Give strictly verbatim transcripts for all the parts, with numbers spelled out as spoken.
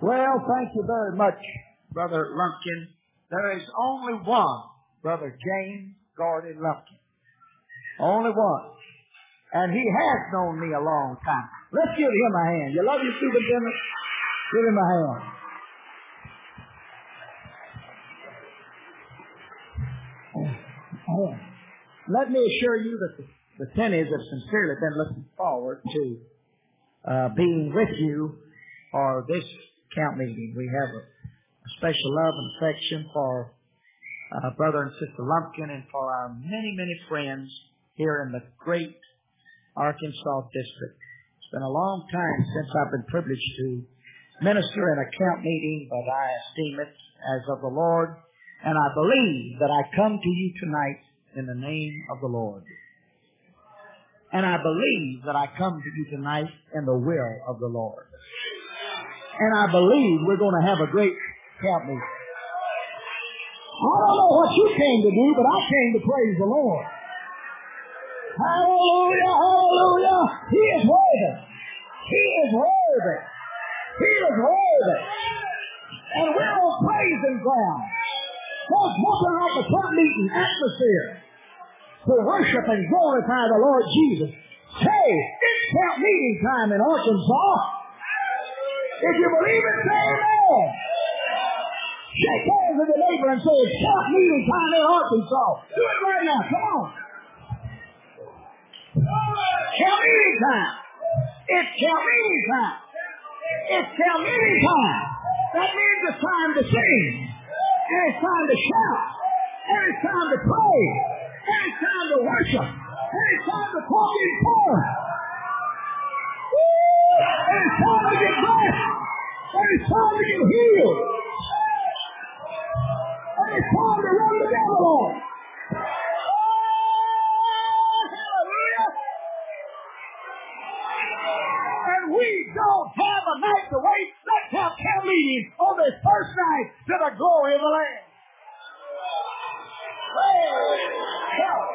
Well, thank you very much, Brother Lumpkin. There is only one Brother James Gordon Lumpkin. Only one. And he has known me a long time. Let's give him a hand. You love your superintendent? Give him a hand. Let me assure you that the, the Tennies have sincerely been looking forward to uh, being with you for this camp meeting. We have a, a special love and affection for uh, Brother and Sister Lumpkin and for our many, many friends here in the great Arkansas district. It's been a long time since I've been privileged to minister in a camp meeting, but I esteem it as of the Lord, and I believe that I come to you tonight in the name of the Lord. And I believe that I come to you tonight in the will of the Lord. And I believe we're going to have a great camp meeting. I don't know what you came to do, but I came to praise the Lord. Hallelujah, hallelujah. He is worthy. He is worthy. He is worthy. And we're on praising ground. There's nothing like a camp meeting atmosphere to worship and glorify the Lord Jesus. Say, it's camp meeting time in Arkansas. If you believe it, say amen. Shake hands with your neighbor and say, it's camp meeting time in Arkansas. Do it right now. Come on. Camp meeting time. It's camp meeting time. It's camp meeting time. That means it's time to sing. And it's time to shout. And it's time to pray. And it's time to worship. And it's time to talk in tongues. And it's time to get blessed. And it's time to get healed. And it's time to run the devil on. We don't have a night to wait. Let's have camp meeting on this first night to the glory of the Lamb. Praise God.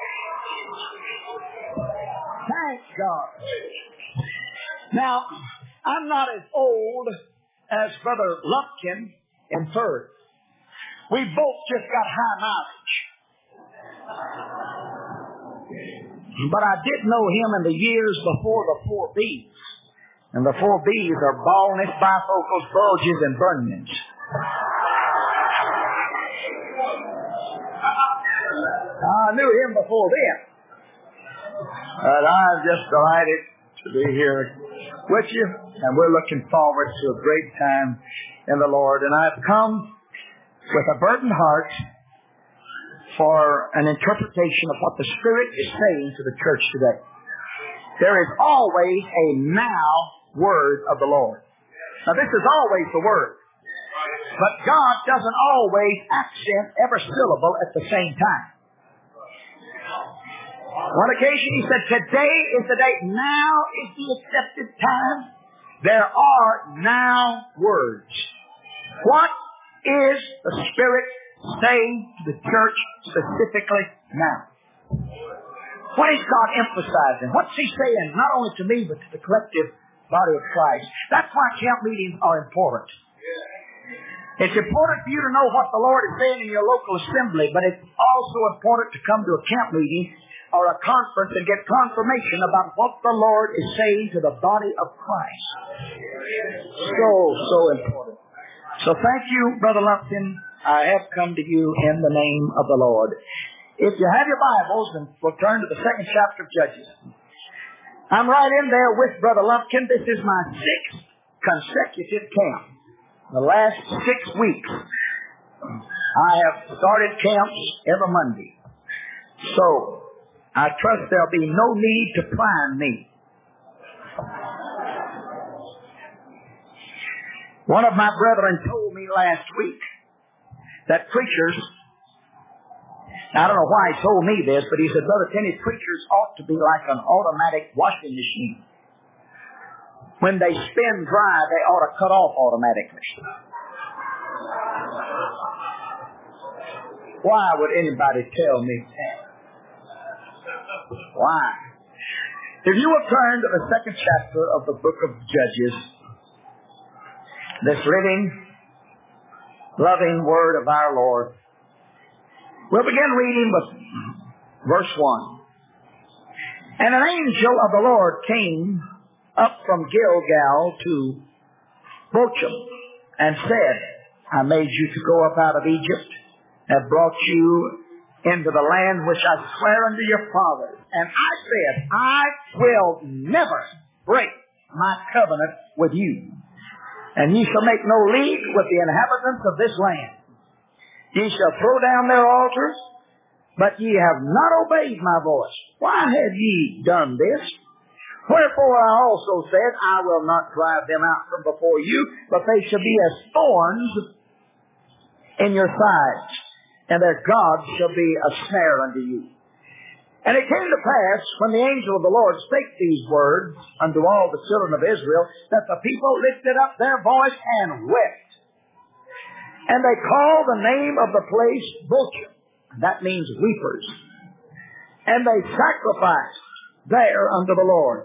Thank God. Now, I'm not as old as Brother Lumpkin in third. We both just got high mileage. But I did know him in the years before the four B's. And the four B's are baldness, bifocals, bulges, and bunions. I knew him before then. But I'm just delighted to be here with you. And we're looking forward to a great time in the Lord. And I've come with a burdened heart for an interpretation of what the Spirit is saying to the church today. There is always a now word of the Lord. Now this is always the word. But God doesn't always accent every syllable at the same time. One occasion he said, today is the day, now is the accepted time. There are now words. What is the Spirit saying to the church specifically now? What is God emphasizing? What's He saying not only to me but to the collective body of Christ? That's why camp meetings are important. It's important for you to know what the Lord is saying in your local assembly, but it's also important to come to a camp meeting or a conference and get confirmation about what the Lord is saying to the body of Christ. So, so important. So thank you, Brother Lumpkin. I have come to you in the name of the Lord. If you have your Bibles, then we'll turn to the second chapter of Judges. I'm right in there with Brother Lumpkin. This is my sixth consecutive camp. The last six weeks, I have started camps every Monday. So, I trust there'll be no need to prime me. One of my brethren told me last week that preachers, I don't know why he told me this, but he said, Brother Tenney, preachers ought to be like an automatic washing machine. When they spin dry, they ought to cut off automatically. Why would anybody tell me that? Why? If you will turn to the second chapter of the book of Judges, this living, loving Word of our Lord. We'll begin reading with verse one. And an angel of the Lord came up from Gilgal to Bochum and said, I made you to go up out of Egypt, have brought you into the land which I swear unto your fathers. And I said, I will never break my covenant with you. And ye shall make no league with the inhabitants of this land. Ye shall throw down their altars, but ye have not obeyed my voice. Why have ye done this? Wherefore I also said, I will not drive them out from before you, but they shall be as thorns in your sides, and their gods shall be a snare unto you. And it came to pass, when the angel of the Lord spake these words unto all the children of Israel, that the people lifted up their voice and wept. And they called the name of the place Bochum. That means weepers. And they sacrificed there unto the Lord.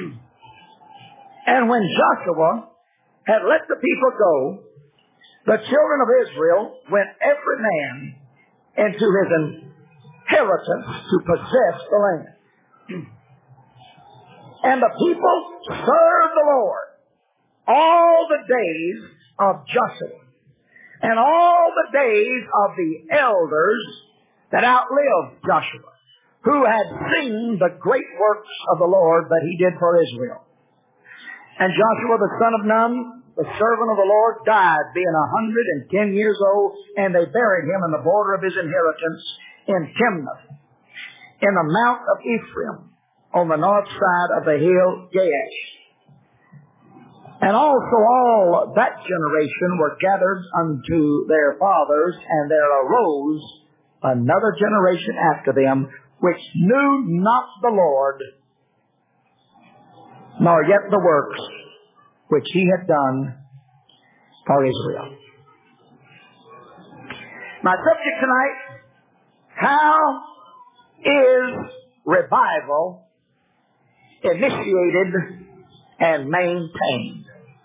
And when Joshua had let the people go, the children of Israel went every man into his inheritance to possess the land. And the people served the Lord all the days of Joshua and all the days of the elders that outlived Joshua, who had seen the great works of the Lord that he did for Israel. And Joshua the son of Nun, the servant of the Lord, died, being a hundred and ten years old, and they buried him in the border of his inheritance in Timnath, in the mount of Ephraim, on the north side of the hill Gaash. And also all that generation were gathered unto their fathers, and there arose another generation after them, which knew not the Lord, nor yet the works which he had done for Israel. My subject tonight, how is revival initiated and maintained?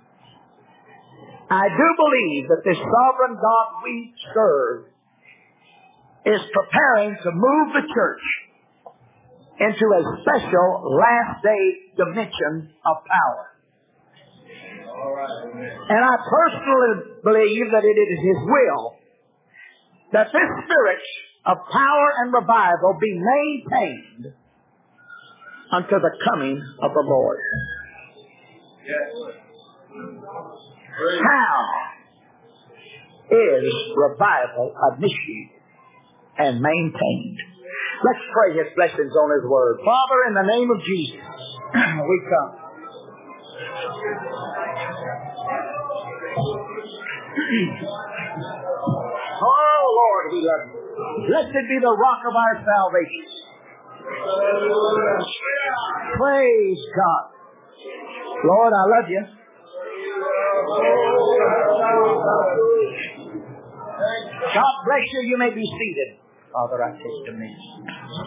I do believe that this sovereign God we serve is preparing to move the church into a special last day dimension of power. And I personally believe that it is His will that this spirit of power and revival be maintained unto the coming of the Lord. How is revival initiated and maintained? Let's pray His blessings on His Word. Father, in the name of Jesus, we come. Oh, Lord, we love you. Blessed be the rock of our salvation. Praise God. Lord, I love you. God bless you. You may be seated. Father, I take dominion.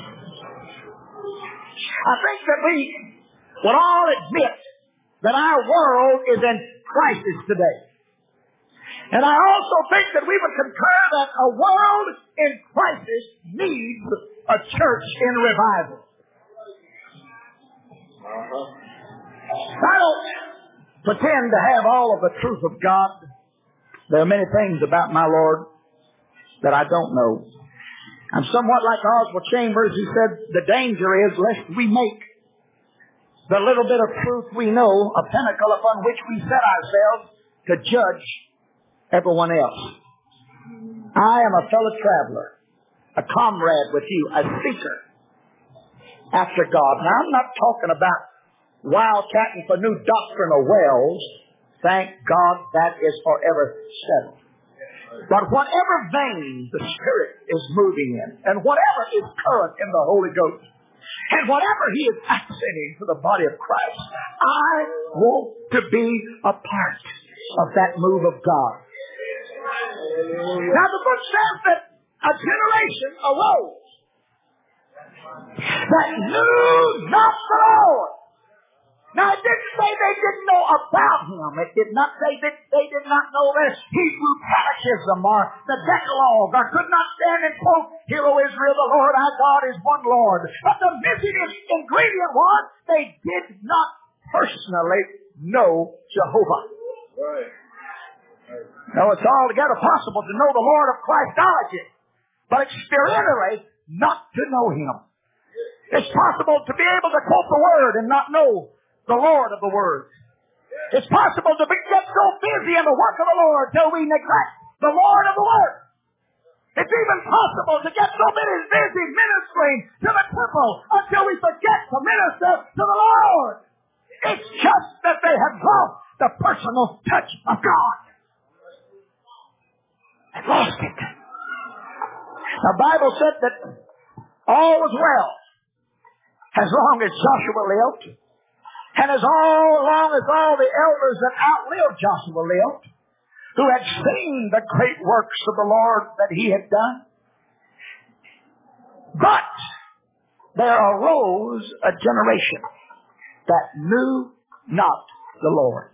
I think that we would all admit that our world is in crisis today. And I also think that we would concur that a world in crisis needs a church in revival. I don't pretend to have all of the truth of God. There are many things about my Lord that I don't know. I'm somewhat like Oswald Chambers, who said the danger is lest we make the little bit of truth we know a pinnacle upon which we set ourselves to judge everyone else. I am a fellow traveler, a comrade with you, a seeker after God. Now, I'm not talking about wildcatting for new doctrinal wells. Thank God that is forever settled. But whatever vein the Spirit is moving in, and whatever is current in the Holy Ghost, and whatever He is accessing to the body of Christ, I want to be a part of that move of God. Now the book says that a generation arose that knew not the Lord. Now, it didn't say they didn't know about him. It did not say that they did not know their Hebrew catechism or the Decalogue, or could not stand and quote, "Hear, O Israel, the Lord our God is one Lord." But the missing ingredient was they did not personally know Jehovah. Right. Now, it's altogether possible to know the Lord of Christology, but experientially not to know him. It's possible to be able to quote the Word and not know the Lord of the Word. It's possible to be, get so busy in the work of the Lord till we neglect the Lord of the Word. It's even possible to get so busy ministering to the temple until we forget to minister to the Lord. It's just that they have lost the personal touch of God. They've lost it. The Bible said that all was well as long as Joshua lived, and as all, long as all the elders that outlived Joshua lived, who had seen the great works of the Lord that he had done. But there arose a generation that knew not the Lord.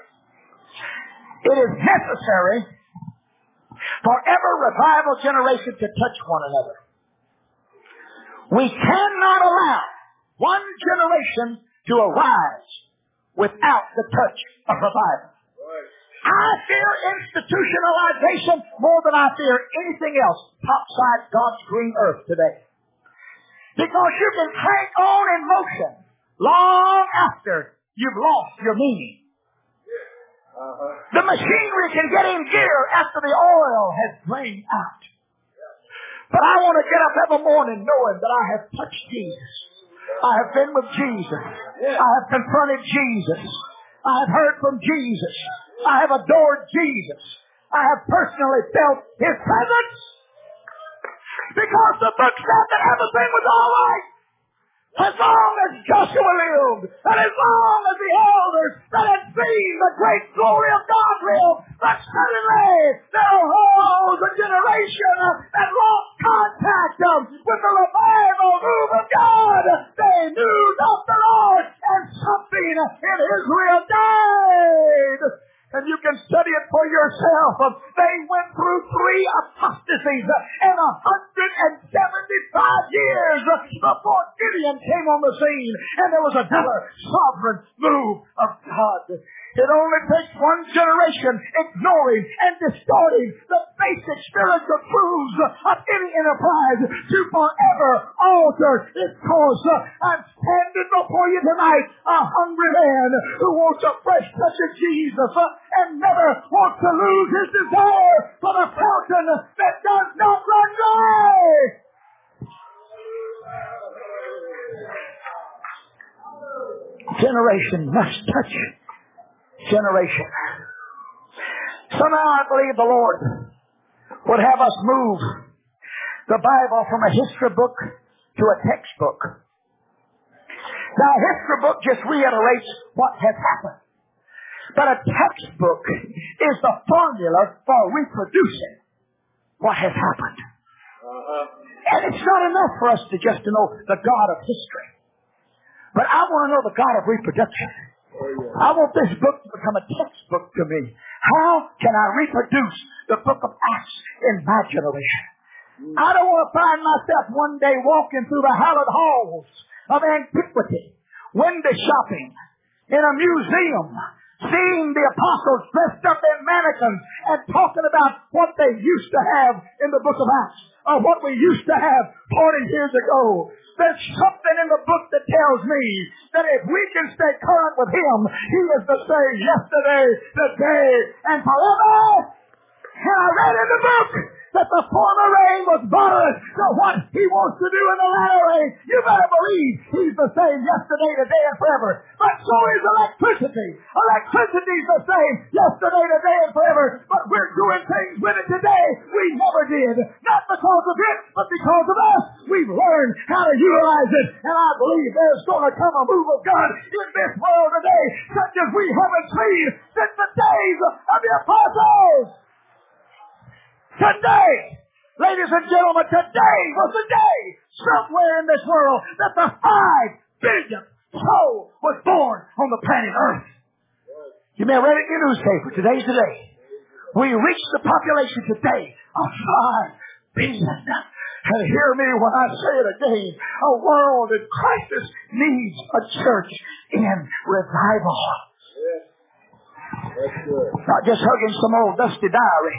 It is necessary for every revival generation to touch one another. We cannot allow one generation to arise without the touch of revival. I fear institutionalization more than I fear anything else topside God's green earth today. Because you can crank on in motion long after you've lost your meaning. Uh-huh. The machinery can get in gear after the oil has drained out. But I want to get up every morning knowing that I have touched Jesus. I have been with Jesus. I have confronted Jesus. I have heard from Jesus. I have adored Jesus. I have personally felt His presence. Because the book said that everything was all right. As long as Joshua lived, and as long as the elders that had seen the great glory of God lived, but suddenly there arose a generation that lost contact with the revival move of God. They knew not the Lord, and something in Israel died. And you can study it for yourself. They went through three apostasies in one hundred seventy-five years before Gideon came on the scene. And there was another sovereign move of God. It only takes one generation ignoring and distorting the basic spiritual truths of any enterprise to forever alter its course. I'm standing before you tonight, a hungry man who wants a fresh touch of Jesus and never wants to lose his desire for the fountain that does not run dry. Generation must touch generation. Somehow I believe the Lord would have us move the Bible from a history book to a textbook. Now, a history book just reiterates what has happened. But a textbook is the formula for reproducing what has happened. Uh-huh. And it's not enough for us to just to know the God of history. But I want to know the God of reproduction. I want this book to become a textbook to me. How can I reproduce the book of Acts in my generation? I don't want to find myself one day walking through the hallowed halls of antiquity, window shopping, in a museum, seeing the apostles dressed up in mannequins and talking about what they used to have in the book of Acts, or what we used to have forty years ago. There's something in the book that tells me that if we can stay current with Him, He is the same yesterday, today, and forever. And I read in the book that the former rain was moderate to what He wants to do in the latter rain. You better believe He's the same yesterday, today, and forever. But so is electricity. Electricity is the same yesterday, today, and forever. But we're doing things with it today we never did. Not because of it, but because of us. We've learned how to utilize it. And I believe there's going to come a move of God in this world today, such as we haven't seen since the days of the apostles. Today, ladies and gentlemen, today was the day somewhere in this world that the five billion soul was born on the planet Earth. You may have read it in your newspaper. Today's the day. We reached the population today of five billion. And hear me when I say it again. A world in crisis needs a church in revival. Yeah. That's good. Not just hugging some old dusty diary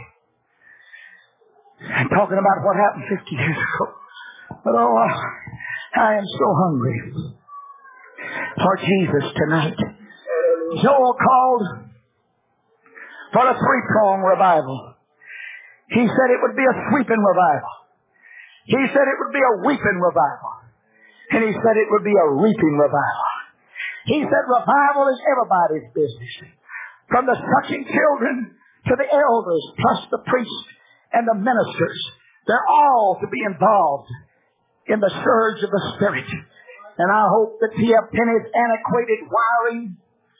and talking about what happened fifty years ago. But oh, I am so hungry for Jesus tonight. Joel called for a three-pronged revival. He said it would be a sweeping revival. He said it would be a weeping revival. And he said it would be a reaping revival. He said revival is everybody's business. From the sucking children to the elders, plus the priests and the ministers. They're all to be involved in the surge of the Spirit. And I hope that T F Penny's antiquated wiring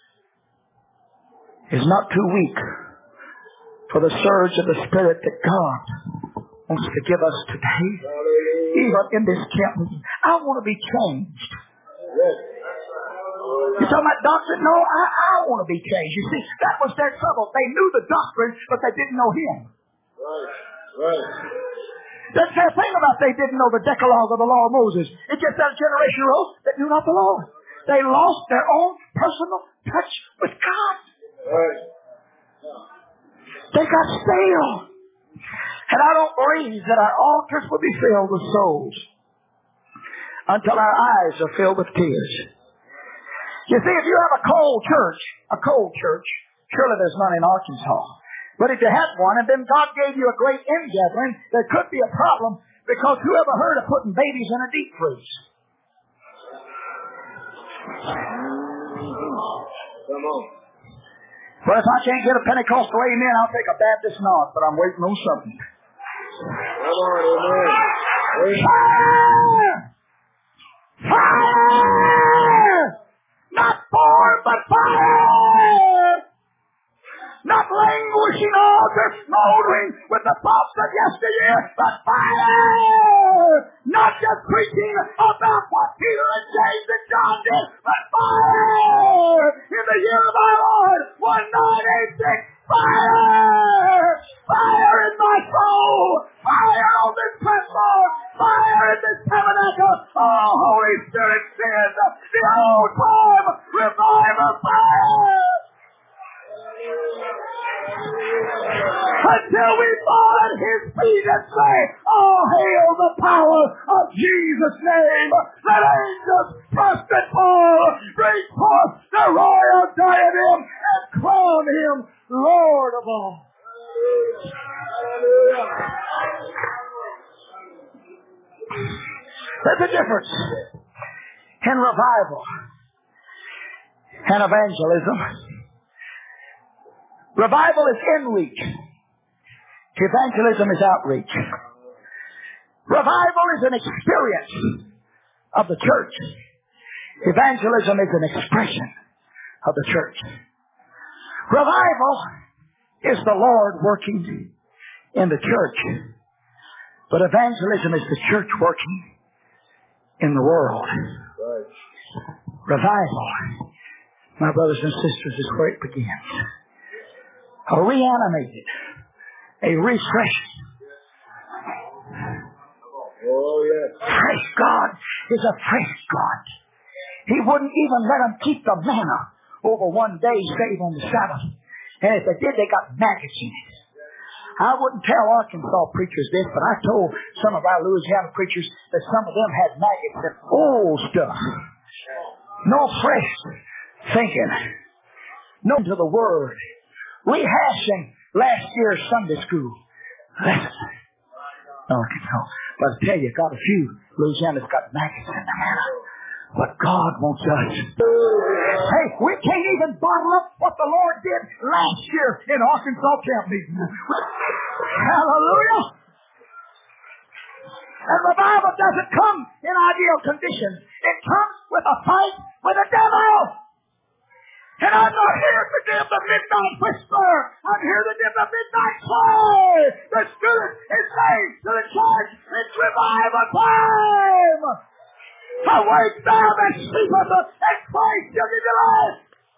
is not too weak for the surge of the Spirit that God wants to give us today. Even in this camp meeting. I want to be changed. You talking about doctrine? No, I, I want to be changed. You see, that was their trouble. They knew the doctrine, but they didn't know Him. Right. Right. Doesn't say a thing about they didn't know the Decalogue of the law of Moses. It just that generation rose that knew not the Lord. They lost their own personal touch with God. Right. They got stale. And I don't believe that our altars will be filled with souls until our eyes are filled with tears. You see, if you have a cold church, a cold church, surely there's none in Arkansas. But if you had one and then God gave you a great ingathering, there could be a problem because who ever heard of putting babies in a deep freeze? Come on. Well, if I can't get a Pentecostal amen, I'll take a Baptist nod, but I'm waiting on something. Come on, amen. Fire! Fire! Not form, but fire! Not languishing altars smoldering with the thoughts of yesteryear, but fire! Not just preaching about what Peter and James and John did, but fire! In the year of our Lord, one nine eight six, fire! Fire in my soul! Fire on this platform! Fire in this tabernacle! Oh, Holy Spirit send the old time revival fire! Until we fall at His feet and say, oh, hail the power of Jesus' name. Let angels trust and fall, bring forth the royal diadem and crown Him Lord of all. There's a difference in revival and evangelism. Revival is in-reach. Evangelism is outreach. Revival is an experience of the church. Evangelism is an expression of the church. Revival is the Lord working in the church. But evangelism is the church working in the world. Revival, my brothers and sisters, is where it begins. A reanimated, a refreshing. Oh, yes. Fresh God is a fresh God. He wouldn't even let them keep the manna over one day save on the Sabbath. And if they did, they got maggots in it. I wouldn't tell Arkansas preachers this, but I told some of our Louisiana preachers that some of them had maggots in old stuff. No fresh thinking. No to the Word. Rehashing last year's Sunday school lesson. Arkansas. But I tell you, got a few Louisiana's got maggots in the manna. But God wants us. Hey, we can't even bottle up what the Lord did last year in Arkansas camp meeting. Hallelujah. And revival doesn't come in ideal conditions. It comes with a fight with the devil. And I'm not here to give the midnight whisper. I'm here to give the midnight cry. The Spirit is saying to the church, it's revival time. Awake thou that sleepeth, and Christ shall give you life.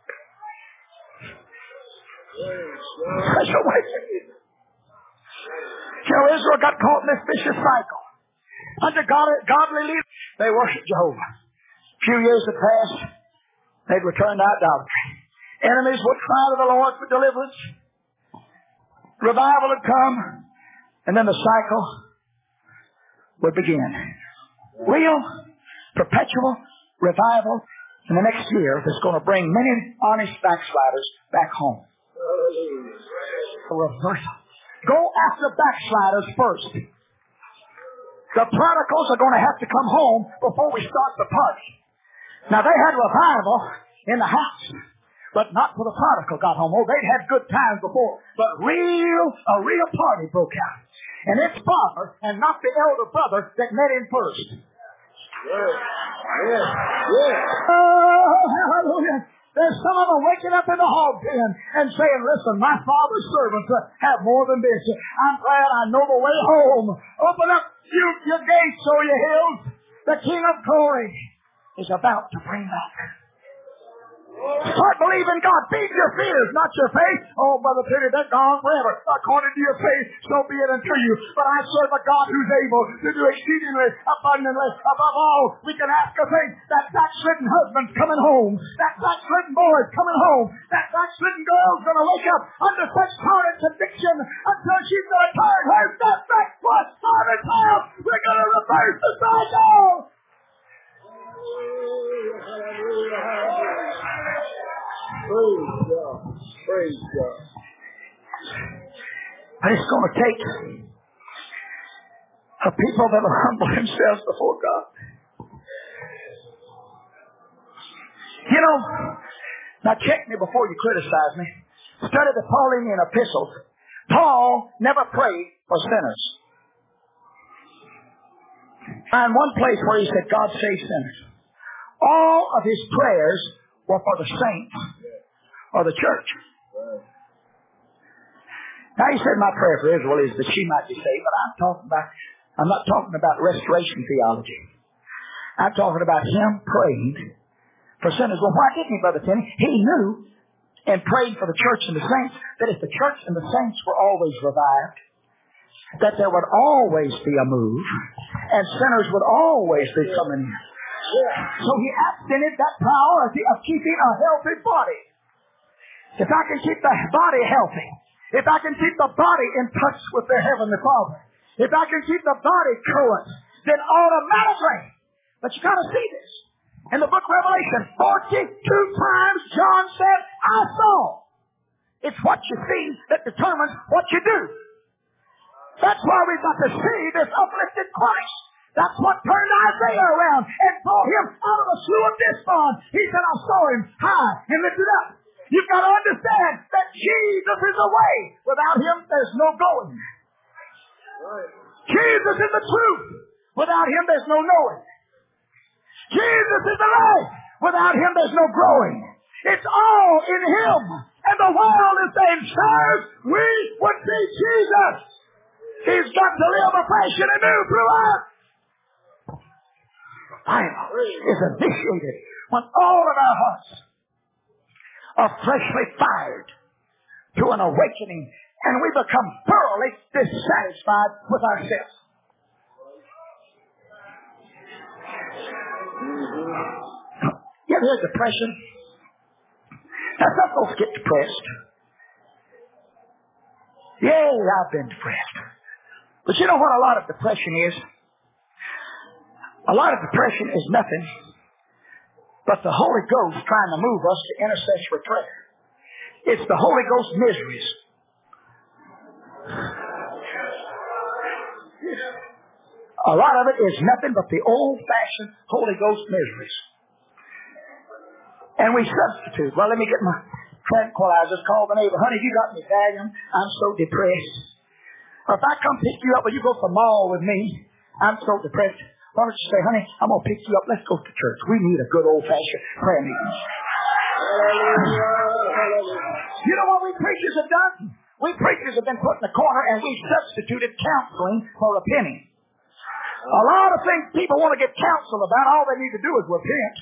Fresh awakening. You know, Israel got caught in this vicious cycle. Under God, godly leaders, they worshiped Jehovah. A few years had passed, they'd returned to idolatry. Enemies would cry to the Lord for deliverance. Revival had come, and then the cycle would begin. Real, perpetual revival in the next year that's going to bring many honest backsliders back home. A reversal. Go after backsliders first. The prodigals are going to have to come home before we start the party. Now, they had revival in the house, but not for the prodigal got home. Oh, they'd had good times before, but real, a real party broke out. And it's father and not the elder brother that met him first. Yes. Yes. Yes. Oh, hallelujah. There's some of them waking up in the hog pen and saying, listen, my father's servants uh, have more than this. I'm glad I know the way home. Open up you, your gates, O ye hills. The King of glory is about to bring back. Start believing God. Feed your fears, not your faith. Oh, Brother Peter, they're gone forever. According to your faith, so be it unto you. But I serve a God who's able to do exceedingly abundantly above all we can ask or think. That backslidden husband's coming home. That backslidden boy's coming home. That backslidden girl's going to wake up under such torrent conviction until she's going to turn her step back toward Father's house. We're going to reverse the cycle. Praise God. Praise God. And it's going to take a people that will humble themselves before God. You know, now check me before you criticize me. Study the Pauline epistles. Paul never prayed for sinners. Find one place where he said, God save sinners. All of his prayers were for the saints or the church. Now he said, my prayer for Israel is that she might be saved, but I'm talking about, I'm not talking about restoration theology. I'm talking about him praying for sinners. Well, why didn't he, Brother Tenney? He knew and prayed for the church and the saints that if the church and the saints were always revived, that there would always be a move and sinners would always be coming in. So he accented that priority of keeping a healthy body. If I can keep the body healthy, if I can keep the body in touch with their Heavenly Father, if I can keep the body current, then automatically, but you got to see this. In the book of Revelation, forty-two times John said, I saw. It's what you see that determines what you do. That's why we've got to see this uplifted Christ. That's what turned Isaiah around and brought him out of the slough of despond. He said, I saw him high and lifted up. You've got to understand that Jesus is the way. Without him, there's no going. Right. Jesus is the truth. Without him, there's no knowing. Jesus is the life. Without him, there's no growing. It's all in him. And the world is saying, sirs, we would see Jesus. He's got to live afresh and anew through us. Revival is initiated when all of our hearts are freshly fired to an awakening and we become thoroughly dissatisfied with ourselves. You ever hear depression? Now, some folks get depressed. Yeah, I've been depressed. But you know what a lot of depression is? A lot of depression is nothing but the Holy Ghost trying to move us to intercessory prayer. It's the Holy Ghost miseries. A lot of it is nothing but the old-fashioned Holy Ghost miseries. And we substitute. Well, let me get my tranquilizers, call the neighbor. Honey, you got me Valium. I'm so depressed. Or if I come pick you up or you go to the mall with me, I'm so depressed. Why don't you say, honey, I'm going to pick you up. Let's go to church. We need a good old-fashioned prayer meeting. You know what we preachers have done? We preachers have been put in the corner and we've substituted counseling for a penny. A lot of things people want to get counsel about. All they need to do is repent.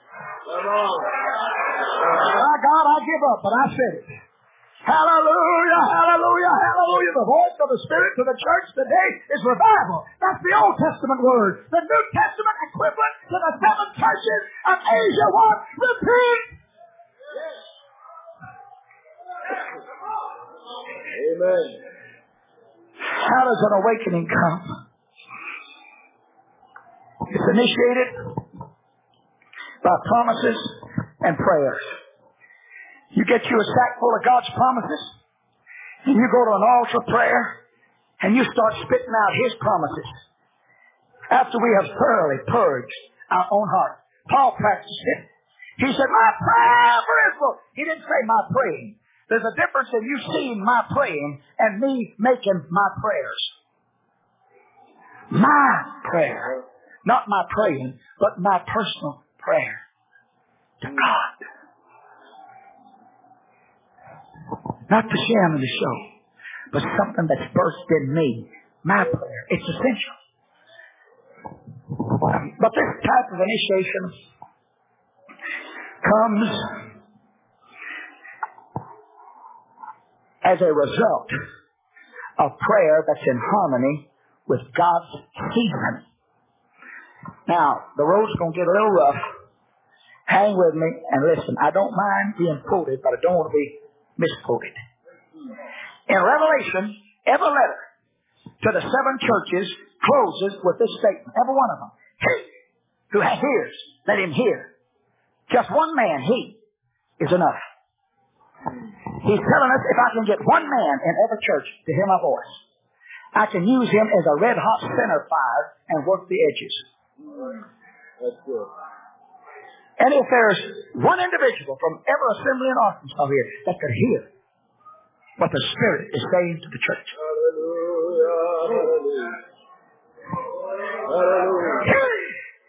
My God, I give up, but I said it. Hallelujah, hallelujah, hallelujah. The voice of the Spirit to the church today is revival. That's the Old Testament word. The New Testament equivalent to the seven churches of Asia was repent. Amen. How does an awakening come? It's initiated by promises and prayers. You get you a sack full of God's promises, and you go to an altar prayer, and you start spitting out His promises. After we have thoroughly purged our own heart. Paul practiced it. He said, my prayer for Israel. He didn't say my praying. There's a difference in you seeing my praying and me making my prayers. My prayer. Not my praying, but my personal prayer to God. Not the sham of the show, but something that's burst in me. My prayer. It's essential. But this type of initiation comes as a result of prayer that's in harmony with God's season. Now, the road's going to get a little rough. Hang with me and listen. I don't mind being quoted, but I don't want to be misquoted. In Revelation, every letter to the seven churches closes with this statement. Every one of them. He who has ears, let him hear. Just one man, he, is enough. He's telling us if I can get one man in every church to hear my voice, I can use him as a red-hot center fire and work the edges. That's good. And if there's one individual from every assembly in Arkansas here that could hear what the Spirit is saying to the church. Hallelujah. Hallelujah. Hallelujah.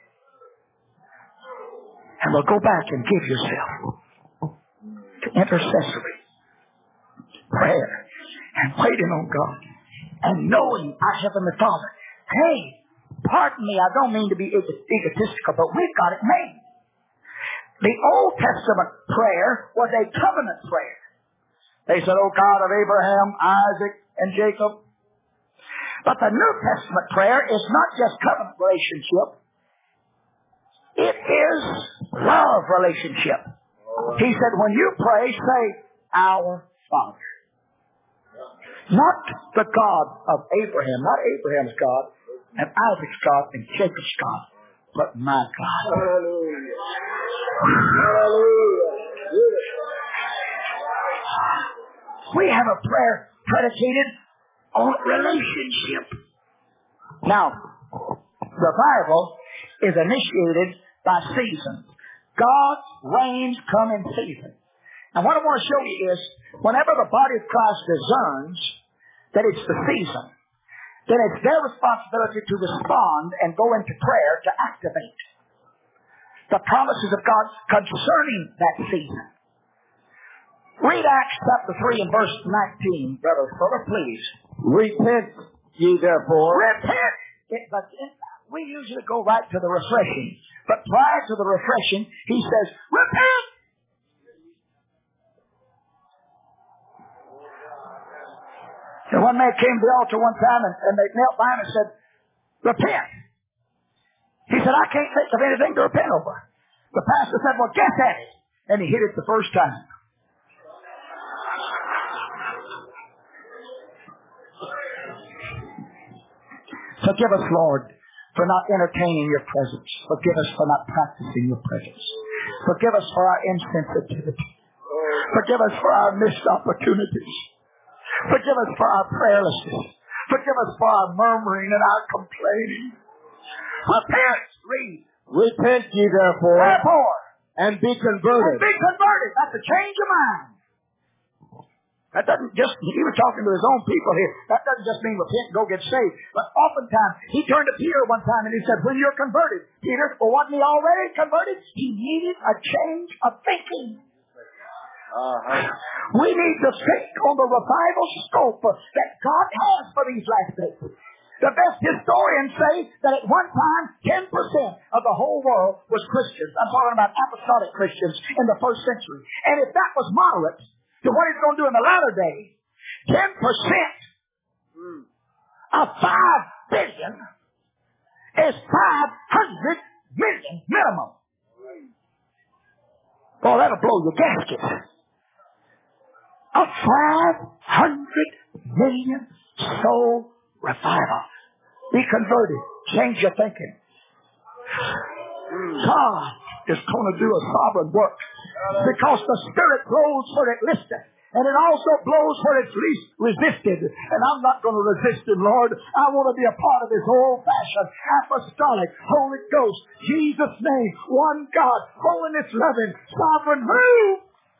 And we'll go back and give yourself to intercessory prayer and waiting on God and knowing our Heavenly Father. Hey, pardon me, I don't mean to be egotistical, but we've got it made. The Old Testament prayer was a covenant prayer. They said, oh God of Abraham, Isaac, and Jacob. But the New Testament prayer is not just covenant relationship. It is love relationship. He said, when you pray, say, our Father. Not the God of Abraham, not Abraham's God, and Isaac's God, and Jacob's God, but my God. Hallelujah. Hallelujah. We have a prayer predicated on relationship. Now, revival is initiated by seasons. God's rains come in season. And what I want to show you is, whenever the body of Christ discerns that it's the season, then it's their responsibility to respond and go into prayer to activate the promises of God concerning that season. Read Acts chapter three and verse nineteen, Brother Fuller, please. Repent ye therefore. Repent! It, but it, we usually go right to the refreshing. But prior to the refreshing, he says, repent! And one man came to the altar one time and, and they knelt by him and said, repent. He said, I can't think of anything to repent over. The pastor said, well, guess at it. And he hit it the first time. Forgive us, Lord, for not entertaining your presence. Forgive us for not practicing your presence. Forgive us for our insensitivity. Forgive us for our missed opportunities. Forgive us for our prayerlessness. Forgive us for our murmuring and our complaining. Repent, read. Repent ye therefore, Therefore, and be converted. and be converted. That's a change of mind. That doesn't just, he was talking to his own people here. That doesn't just mean repent and go get saved. But oftentimes, he turned to Peter one time and he said, when you're converted, Peter, for wasn't he already converted? He needed a change of thinking. Uh-huh. We need to think on the revival scope that God has for these last days. The best historians say that at one time, ten percent of the whole world was Christians. I'm talking about apostolic Christians in the first century. And if that was moderate to what he's going to do in the latter days, ten percent of five billion is five hundred million minimum. Boy, that'll blow your gasket. A five hundred million soul revival. Be converted. Change your thinking. God is going to do a sovereign work because the Spirit blows where it listeth. And it also blows where it's least resisted. And I'm not going to resist Him, Lord. I want to be a part of His old-fashioned, apostolic, Holy Ghost, Jesus' name, one God, holiness, loving, sovereign move.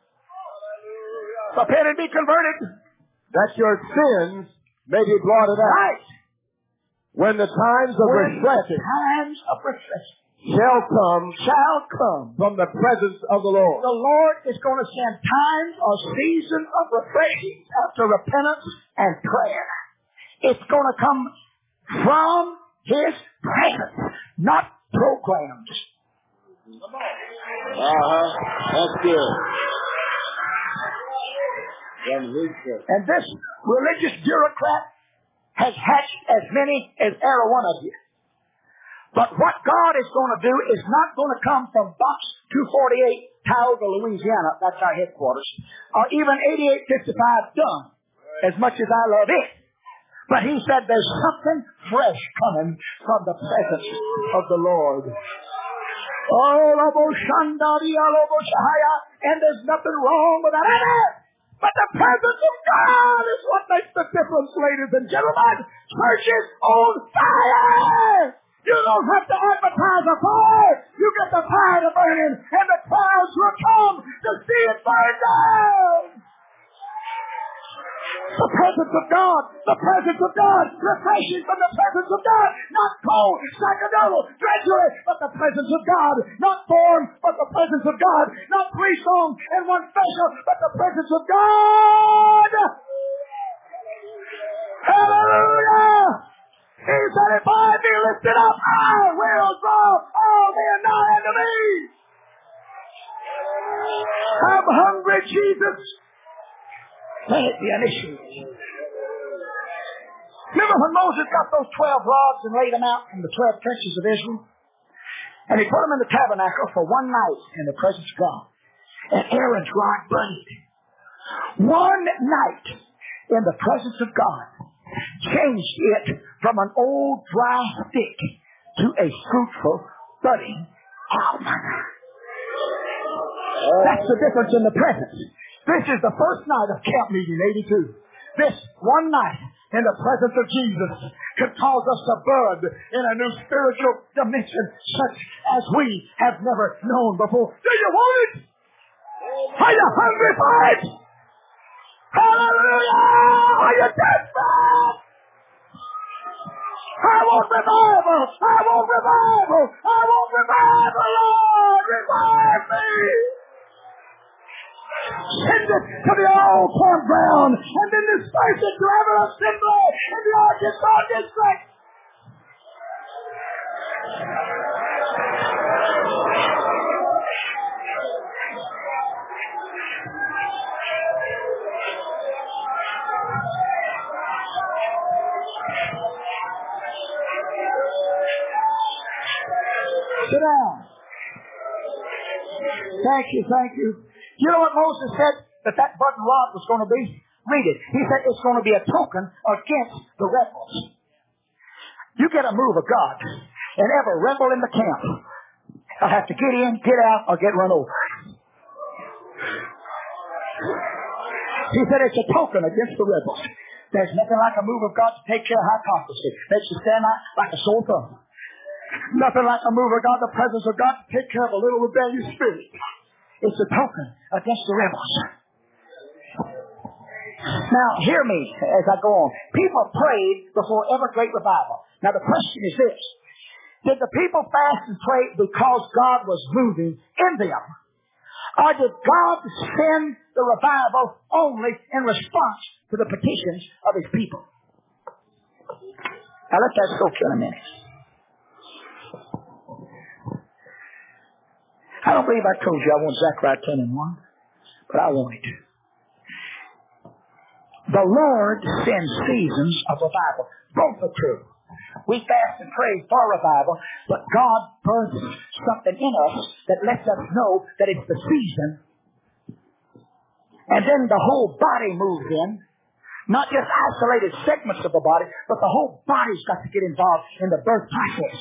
Repent and be converted. That your sins may be blotted out. Right. When the times of When refreshing the times of refreshing shall come, shall come from the presence of the Lord. The Lord is going to send times or seasons of refreshing after repentance and prayer. It's going to come from His presence, not programs. Uh-huh. That's good. And this religious bureaucrat has hatched as many as ever one of you. But what God is going to do is not going to come from Box two forty-eight, Tioga, Louisiana. That's our headquarters. Or even eighty-eight fifty-five Dunn, as much as I love it. But He said there's something fresh coming from the presence of the Lord. And there's nothing wrong with that. But the presence of God is what makes the difference, ladies and gentlemen. Church is on fire. You don't have to advertise a fire. You get the fire to burn in, and the crowds will come to see it burn down. The presence of God, the presence of God, refreshing from the presence of God, not cold, sacerdotal, drudgery, but the presence of God, not form, but the presence of God, not three songs and one special, but the presence of God. Hallelujah! He said, if I be lifted up, I will draw all men nigh unto me. I'm hungry, Jesus. Let it be an issue. Remember when Moses got those twelve rods and laid them out in the twelve trenches of Israel? And he put them in the tabernacle for one night in the presence of God. And Aaron's rod burned. One night in the presence of God changed it from an old dry stick to a fruitful, budding almond. That's the difference in the presence. This is the first night of camp meeting eighty-two. This one night in the presence of Jesus could cause us to bud in a new spiritual dimension such as we have never known before. Do you want it? Are you hungry for it? Hallelujah! Are you desperate? I want revival! I want revival! I want revival, Lord! Revive me! Send it to the old campground and then disperse it to every assembly in the Arkansas district. Sit down. Thank you, thank you. You know what Moses said that that budding rod was going to be? Read it. He said it's going to be a token against the rebels. You get a move of God, and every rebel in the camp will have to get in, get out, or get run over. He said it's a token against the rebels. There's nothing like a move of God to take care of hypocrisy. Makes you stand out like a sore thumb. Nothing like a move of God, the presence of God, to take care of a little rebellious spirit. It's a token against the rebels. Now, hear me as I go on. People prayed before every great revival. Now, the question is this. Did the people fast and pray because God was moving in them? Or did God send the revival only in response to the petitions of His people? Now let that soak in a minute. I don't believe I told you I want Zechariah ten and one, but I want it. The Lord sends seasons of revival. Both are true. We fast and pray for revival, but God burns something in us that lets us know that it's the season. And then the whole body moves in. Not just isolated segments of the body, but the whole body's got to get involved in the birth process.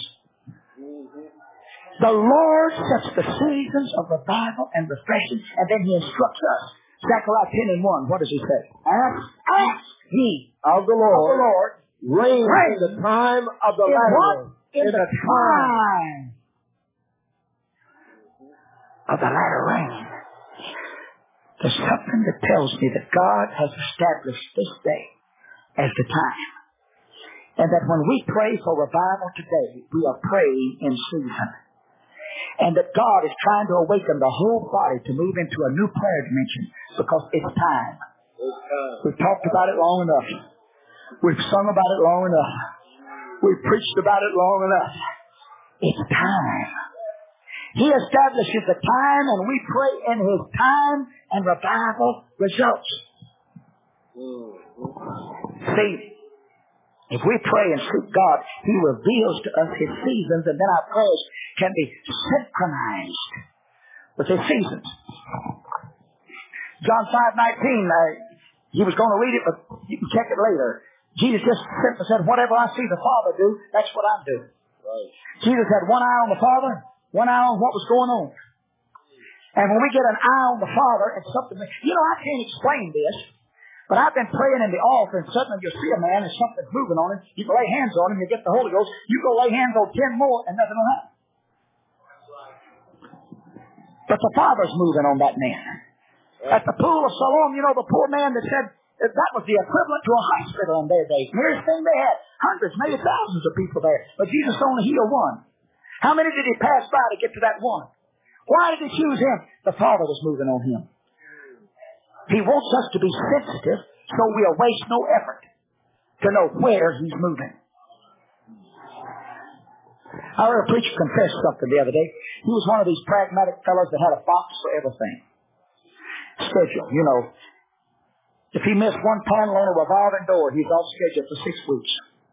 The Lord sets the seasons of revival and refreshing, and then He instructs us. Zechariah ten and one, what does He say? Ask, ask ye of the Lord, of the Lord rain rain in the time of the in latter what? rain. In, In the, the time of the latter rain. There's something that tells me that God has established this day as the time. And that when we pray for revival today, we are praying in season. And that God is trying to awaken the whole body to move into a new prayer dimension because it's time. We've talked about it long enough. We've sung about it long enough. We've preached about it long enough. It's time. He establishes the time, and we pray in His time, and revival results. See, if we pray and seek God, He reveals to us His seasons, and then our prayers can be synchronized with His seasons. John five nineteen, uh, he was going to read it, but you can check it later. Jesus just simply said, whatever I see the Father do, that's what I'm doing. Right. Jesus had one eye on the Father, one eye on what was going on. And when we get an eye on the Father and something, you know, I can't explain this, but I've been praying in the altar, and suddenly you'll see a man and something's moving on him. You can lay hands on him, you get the Holy Ghost. You go lay hands on ten more, and nothing will happen. But the Father's moving on that man. At the pool of Siloam, you know, the poor man that said that, that was the equivalent to a hospital in their days. Nearest thing they had, hundreds, maybe thousands of people there. But Jesus only healed one. How many did He pass by to get to that one? Why did He choose him? The Father was moving on him. He wants us to be sensitive so we'll waste no effort to know where He's moving. I heard a preacher confess something the other day. He was one of these pragmatic fellows that had a box for everything. Schedule, you know. If he missed one panel on a revolving door, he's off schedule for six weeks.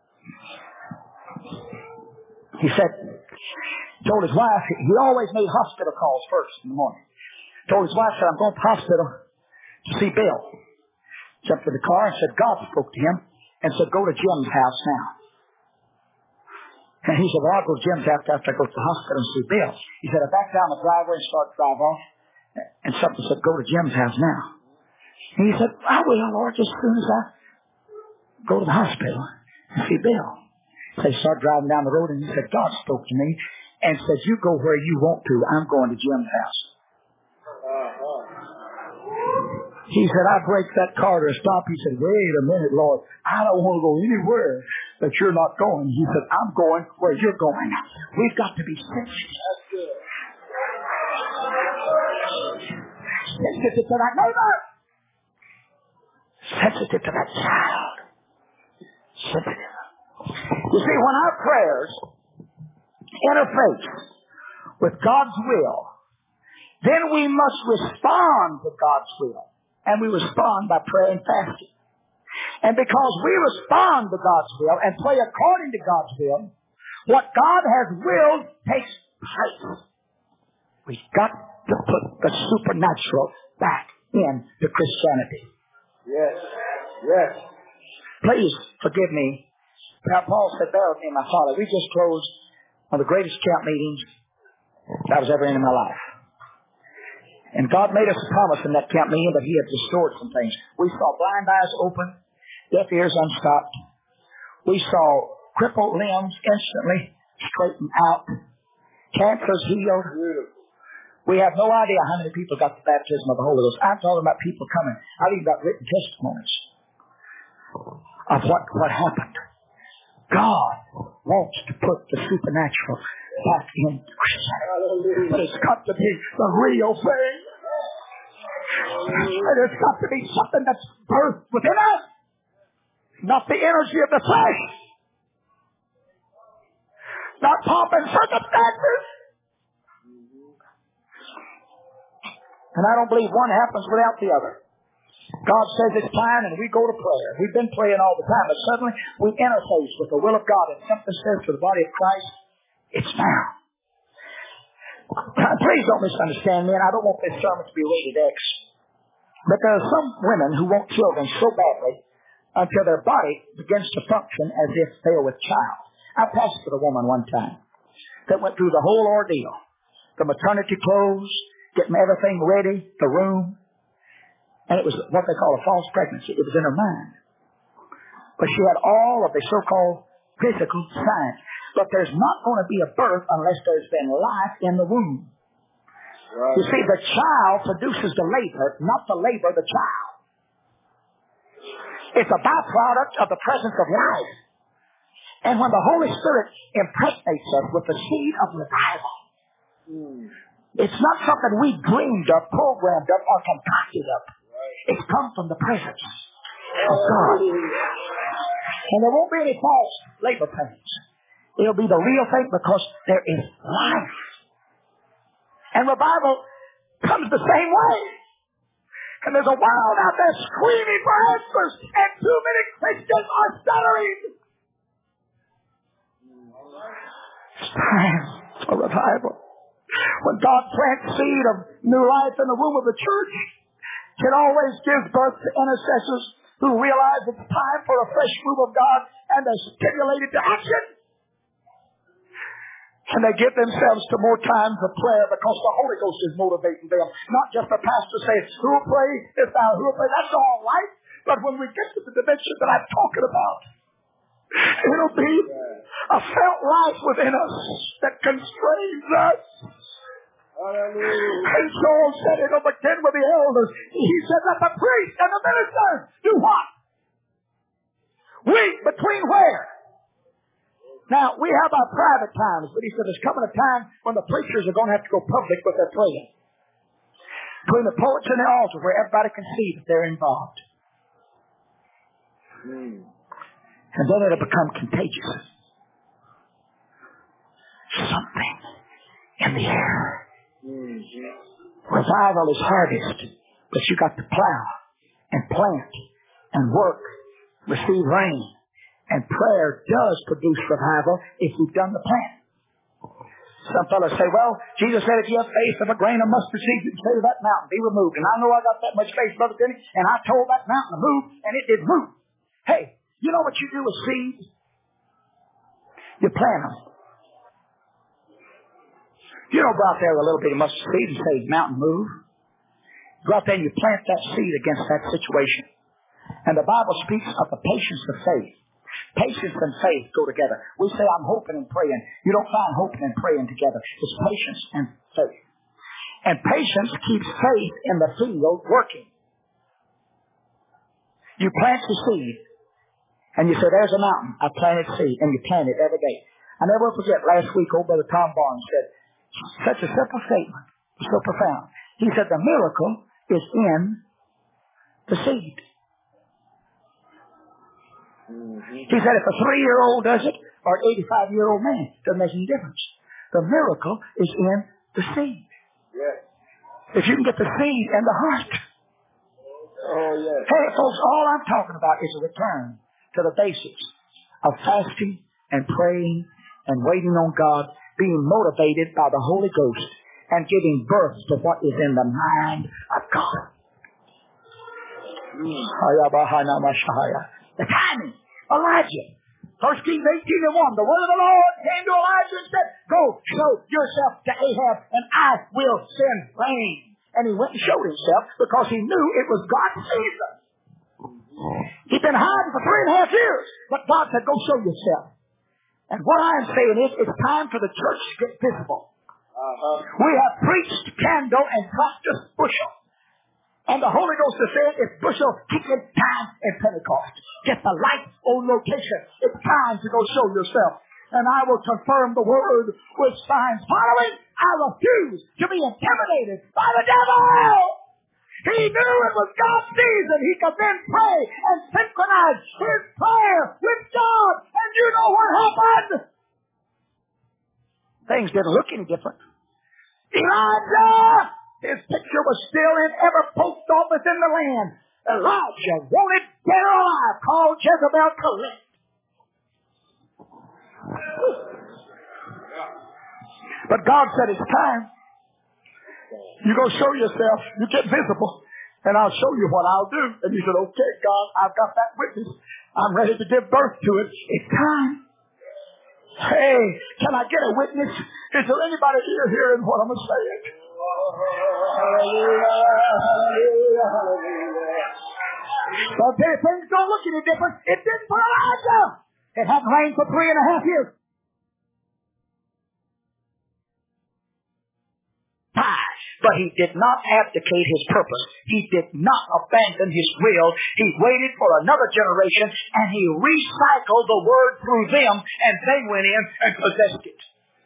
He said, told his wife, he always made hospital calls first in the morning. Told his wife, said, I'm going to the hospital to see Bill. Jumped in the car and said, God spoke to him and said, go to Jim's house now. And he said, well, I'll go to Jim's house after I go to the hospital and see Bill. He said, I backed down the driveway and started to drive off. And something said, go to Jim's house now. And he said, I will, Lord, just as soon as I go to the hospital and see Bill. So he started driving down the road, and he said, God spoke to me and said, you go where you want to. I'm going to Jim's house. He said, I break that car to a stop. He said, wait a minute, Lord. I don't want to go anywhere that you're not going. He said, I'm going where you're going. We've got to be sensitive. That's good. Sensitive to that neighbor. Sensitive to that child. Sensitive. You see, when our prayers interface with God's will, then we must respond to God's will. And we respond by prayer and fasting. And because we respond to God's will and pray according to God's will, what God has willed takes place. We've got to put the supernatural back into Christianity. Yes. Yes. Please forgive me. Now, Paul said, bear with me, my Father. We just closed one of the greatest camp meetings that I was ever in in my life. And God made us a promise in that camp meeting that He had restored some things. We saw blind eyes open, deaf ears unstopped. We saw crippled limbs instantly straightened out, cancers healed. We have no idea how many people got the baptism of the Holy Ghost. I'm talking about people coming. I've even got written testimonies of what, what happened. God wants to put the supernatural back in Christianity. But it's got to be the real thing. And it's got to be something that's birthed within us. Not the energy of the flesh. not pomp and circumstances. And I don't believe one happens without the other. God says it's time, and we go to prayer. We've been praying all the time, but suddenly we interface with the will of God, and something says to the body of Christ, it's now. Please don't misunderstand me, and I don't want this sermon to be rated X. But there are some women who want children so badly until their body begins to function as if they were with child. I pastored a woman one time that went through the whole ordeal. The maternity clothes, getting everything ready, the room. And it was what they call a false pregnancy. It was in her mind. But she had all of the so-called physical signs. But there's not going to be a birth unless there's been life in the womb. Right. You see, the child produces the labor, not the labor, the child. It's a byproduct of the presence of life. And when the Holy Spirit impregnates us with the seed of revival, mm. it's not something we dreamed up, programmed up, or concocted up. Right. It's come from the presence of God. And there won't be any false labor pains. It'll be the real thing because there is life. And revival comes the same way. And there's a world out there screaming for answers, and too many Christians are stuttering. It's time for revival. When God plants seed of new life in the womb of the church, it always gives birth to intercessors who realize it's time for a fresh move of God, and they're stimulated to action. And they give themselves to more time for prayer because the Holy Ghost is motivating them. Not just the pastor saying, who will pray if thou who will pray. That's all right. But when we get to the dimension that I'm talking about, it'll be a felt life within us that constrains us. Hallelujah. And Joel said it'll begin with the elders. He said, let the priest and the ministers do what? Weep between where? Now, we have our private times, but he said there's coming a time when the preachers are going to have to go public with their praying. Between the pulpits and the altar where everybody can see that they're involved. Mm. And then it'll become contagious. Something in the air. Mm. Revival is harvest, but you got to plow and plant and work, receive rain. And prayer does produce revival if you've done the plant. Some fellows say, well, Jesus said if you have faith of a grain of mustard seed, you can say to that mountain, be removed. And I know I got that much faith, Brother Denny, and I told that mountain to move, and it did move. Hey, you know what you do with seeds? You plant them. You don't go out there with a little bit of mustard seed and say, mountain move. Go out there and you plant that seed against that situation. And the Bible speaks of the patience of faith. Patience and faith go together. We say, I'm hoping and praying. You don't find hoping and praying together. It's patience and faith. And patience keeps faith in the field working. You plant the seed, and you say, there's a mountain. I planted seed, and you plant it every day. I never forget, last week, old Brother Tom Barnes said, such a simple statement, so profound. He said, the miracle is in the seed. Mm-hmm. He said if a three-year-old does it or an eighty-five-year-old man, doesn't make any difference. The miracle is in the seed. Yes. If you can get the seed in the heart. Oh, yes. Hey, folks, all I'm talking about is a return to the basics of fasting and praying and waiting on God, being motivated by the Holy Ghost and giving birth to what is in the mind of God. Mm. The timing. Elijah. First Kings eighteen and one. The word of the Lord came to Elijah and said, go show yourself to Ahab and I will send rain. And he went and showed himself because he knew it was God's season. He'd been hiding for three and a half years. But God said, go show yourself. And what I'm saying is, it's time for the church to get visible. Uh-huh. We have preached candle and practiced bushel. And the Holy Ghost is saying, it's bushel kicking time in Pentecost. Get the light on location. It's time to go show yourself. And I will confirm the word with signs following. I refuse to be intimidated by the devil. He knew it was God's season. He could then pray and synchronize his prayer with God. And you know what happened? Things didn't look any different. Elijah! His picture was still in every post office in the land. Elijah, wanted dead or alive, called Jezebel collect. But God said it's time. You go show yourself. You get visible. And I'll show you what I'll do. And he said, okay, God, I've got that witness. I'm ready to give birth to it. It's time. Hey, can I get a witness? Is there anybody here hearing what I'm saying? Hallelujah, hallelujah, hallelujah. Okay, things don't look any different. It didn't for Elijah. It hadn't rained for three and a half years. Five. But he did not abdicate his purpose. He did not abandon his will. He waited for another generation, and he recycled the word through them, and they went in and possessed it.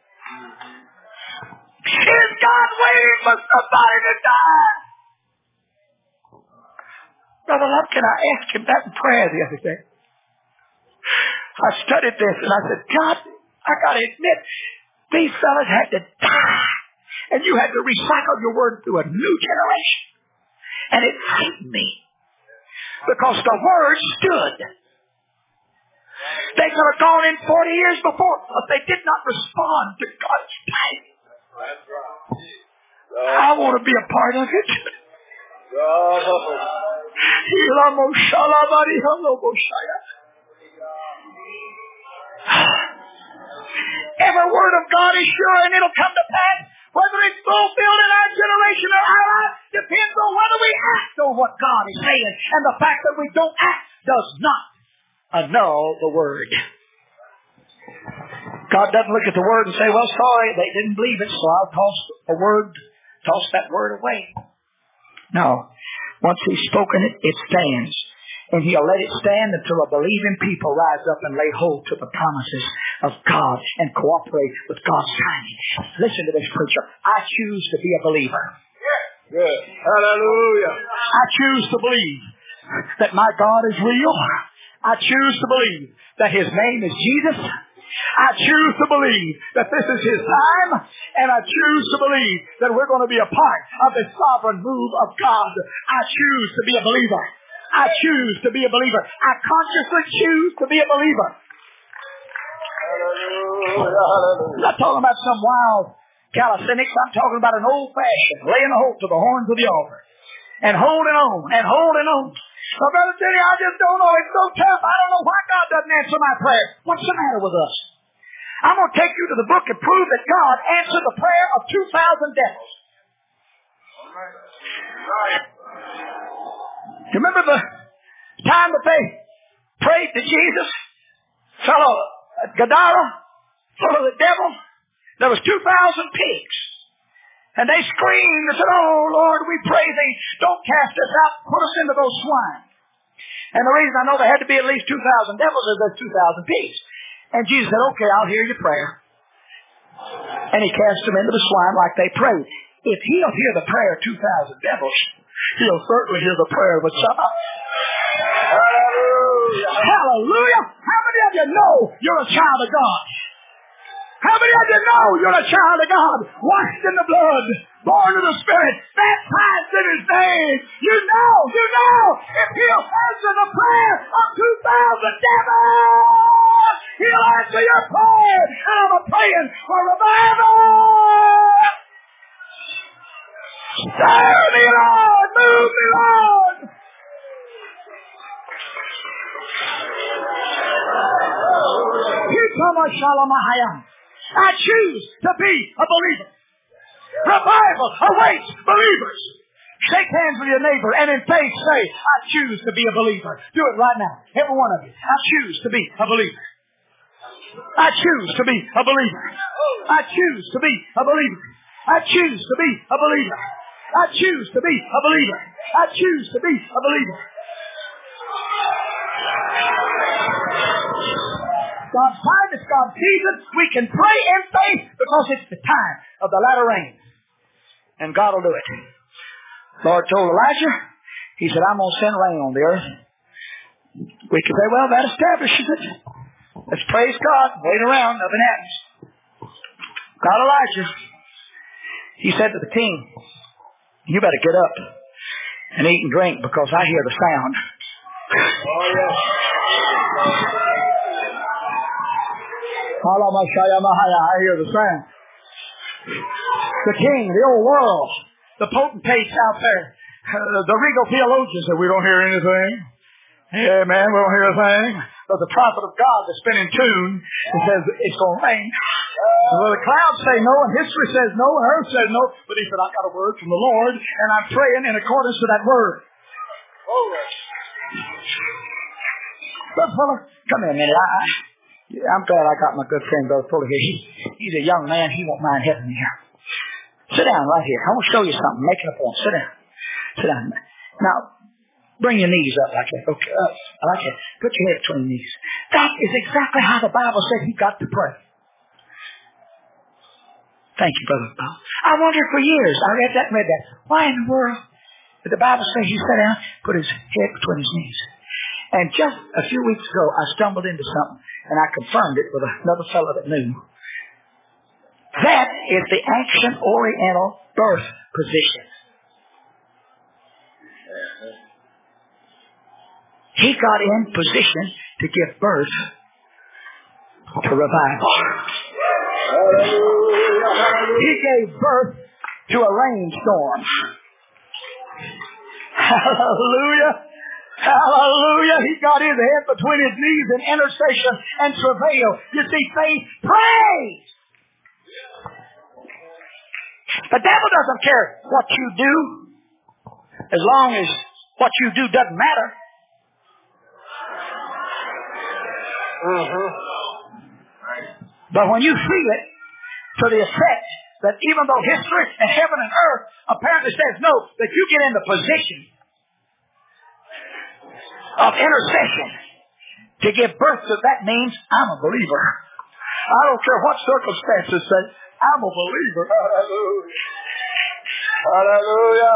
Is God waiting for somebody to die? Brother Love, can I ask him that in prayer the other day? I studied this, and I said, God, I got to admit, these fellas had to die. And you had to recycle your word through a new generation. And it frightened me. Because the word stood. They could have gone in forty years before, but they did not respond to God's time. I want to be a part of it. Every word of God is sure and it'll come to pass. Whether it's fulfilled in our generation or our life depends on whether we act on what God is saying. And the fact that we don't act does not annul the word. God doesn't look at the word and say, well, sorry, they didn't believe it, so I'll toss a word, toss that word away. No. Once He's spoken it, it stands. And He'll let it stand until a believing people rise up and lay hold to the promises of God and cooperate with God's timing. Listen to this, preacher. I choose to be a believer. Good. Hallelujah. I choose to believe that my God is real. I choose to believe that His name is Jesus. I choose to believe that this is His time, and I choose to believe that we're going to be a part of the sovereign move of God. I choose to be a believer. I choose to be a believer. I consciously choose to be a believer. I'm not talking about some wild calisthenics. I'm talking about an old-fashioned laying hold to the horns of the altar and holding on and holding on. So, Brother Teddy, I just don't know. It's so tough. I don't know why God doesn't answer my prayer. What's the matter with us? I'm going to take you to the book and prove that God answered the prayer of two thousand devils. You remember the time that they prayed to Jesus? Fellow Gadara, full of the devil. There was two thousand pigs. And they screamed and said, oh, Lord, we pray Thee, don't cast us out, put us into those swine. And the reason I know there had to be at least two thousand devils is there's two thousand pigs. And Jesus said, okay, I'll hear your prayer. And He cast them into the swine like they prayed. If He'll hear the prayer of two thousand devils, He'll certainly hear the prayer of a child. Hallelujah. Hallelujah. How many of you know you're a child of God? How many of you know you're a child of God? Washed in the blood, born of the Spirit, baptized in His name. You know, you know, if He'll answer the prayer of two thousand devils, He'll answer your prayer. And I'm praying for revival. Stir me, Lord. Move me, Lord. I choose to be a believer. Revival awaits believers. Shake hands with your neighbor and in faith say, I choose to be a believer. Do it right now. Every one of you. I choose to be a believer. I choose to be a believer. I choose to be a believer. I choose to be a believer. I choose to be a believer. I choose to be a believer. God's time, it's God's season. We can pray in faith because it's the time of the latter rain. And God will do it. Lord told Elijah, He said, I'm going to send rain on the earth. We can say, well, that establishes it. Let's praise God. Wait around. Nothing happens. God Elijah. He said to the king, you better get up and eat and drink because I hear the sound. Oh, yes. I hear the sound. The king, the old world, the potentates out there, uh, the regal theologians said, we don't hear anything. Yeah, man, we don't hear a thing. But the prophet of God that's been in tune, he says, it's going to rain. Well, the clouds say no, and history says no, and earth says no. But he said, I got a word from the Lord, and I'm praying in accordance to that word. But fella, come here a minute. I, I'm glad I got my good friend Brother Fuller here. He, he's a young man. He won't mind helping me here. Sit down right here. I want to show you something. Make it a point. Sit down. Sit down. Now, bring your knees up like that. Okay, up. I like that. Put your head between your knees. That is exactly how the Bible said he got to pray. Thank you, Brother Paul. I wondered for years. I read that and read that. Why in the world did the Bible say he sat down, put his head between his knees? And just a few weeks ago, I stumbled into something, and I confirmed it with another fellow that knew. That is the ancient Oriental birth position. He got in position to give birth to revival. He gave birth to a rainstorm. Hallelujah. Hallelujah. He got his head between his knees in intercession and travail. You see, faith prays. The devil doesn't care what you do as long as what you do doesn't matter. Uh-huh. But when you feel it to the effect that even though history and heaven and earth apparently says no, that you get in the position of intercession to give birth to, that means I'm a believer. I don't care what circumstances say, I'm a believer. Hallelujah. Hallelujah.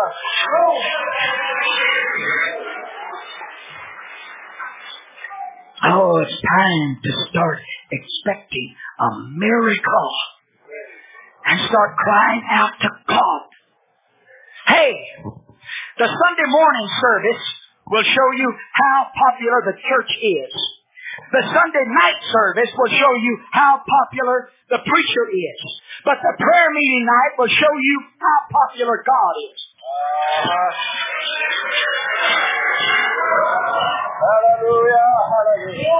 Oh, it's time to start expecting a miracle and start crying out to God. Hey, the Sunday morning service will show you how popular the church is. The Sunday night service will show you how popular the preacher is. But the prayer meeting night will show you how popular God is. Uh, hallelujah, hallelujah.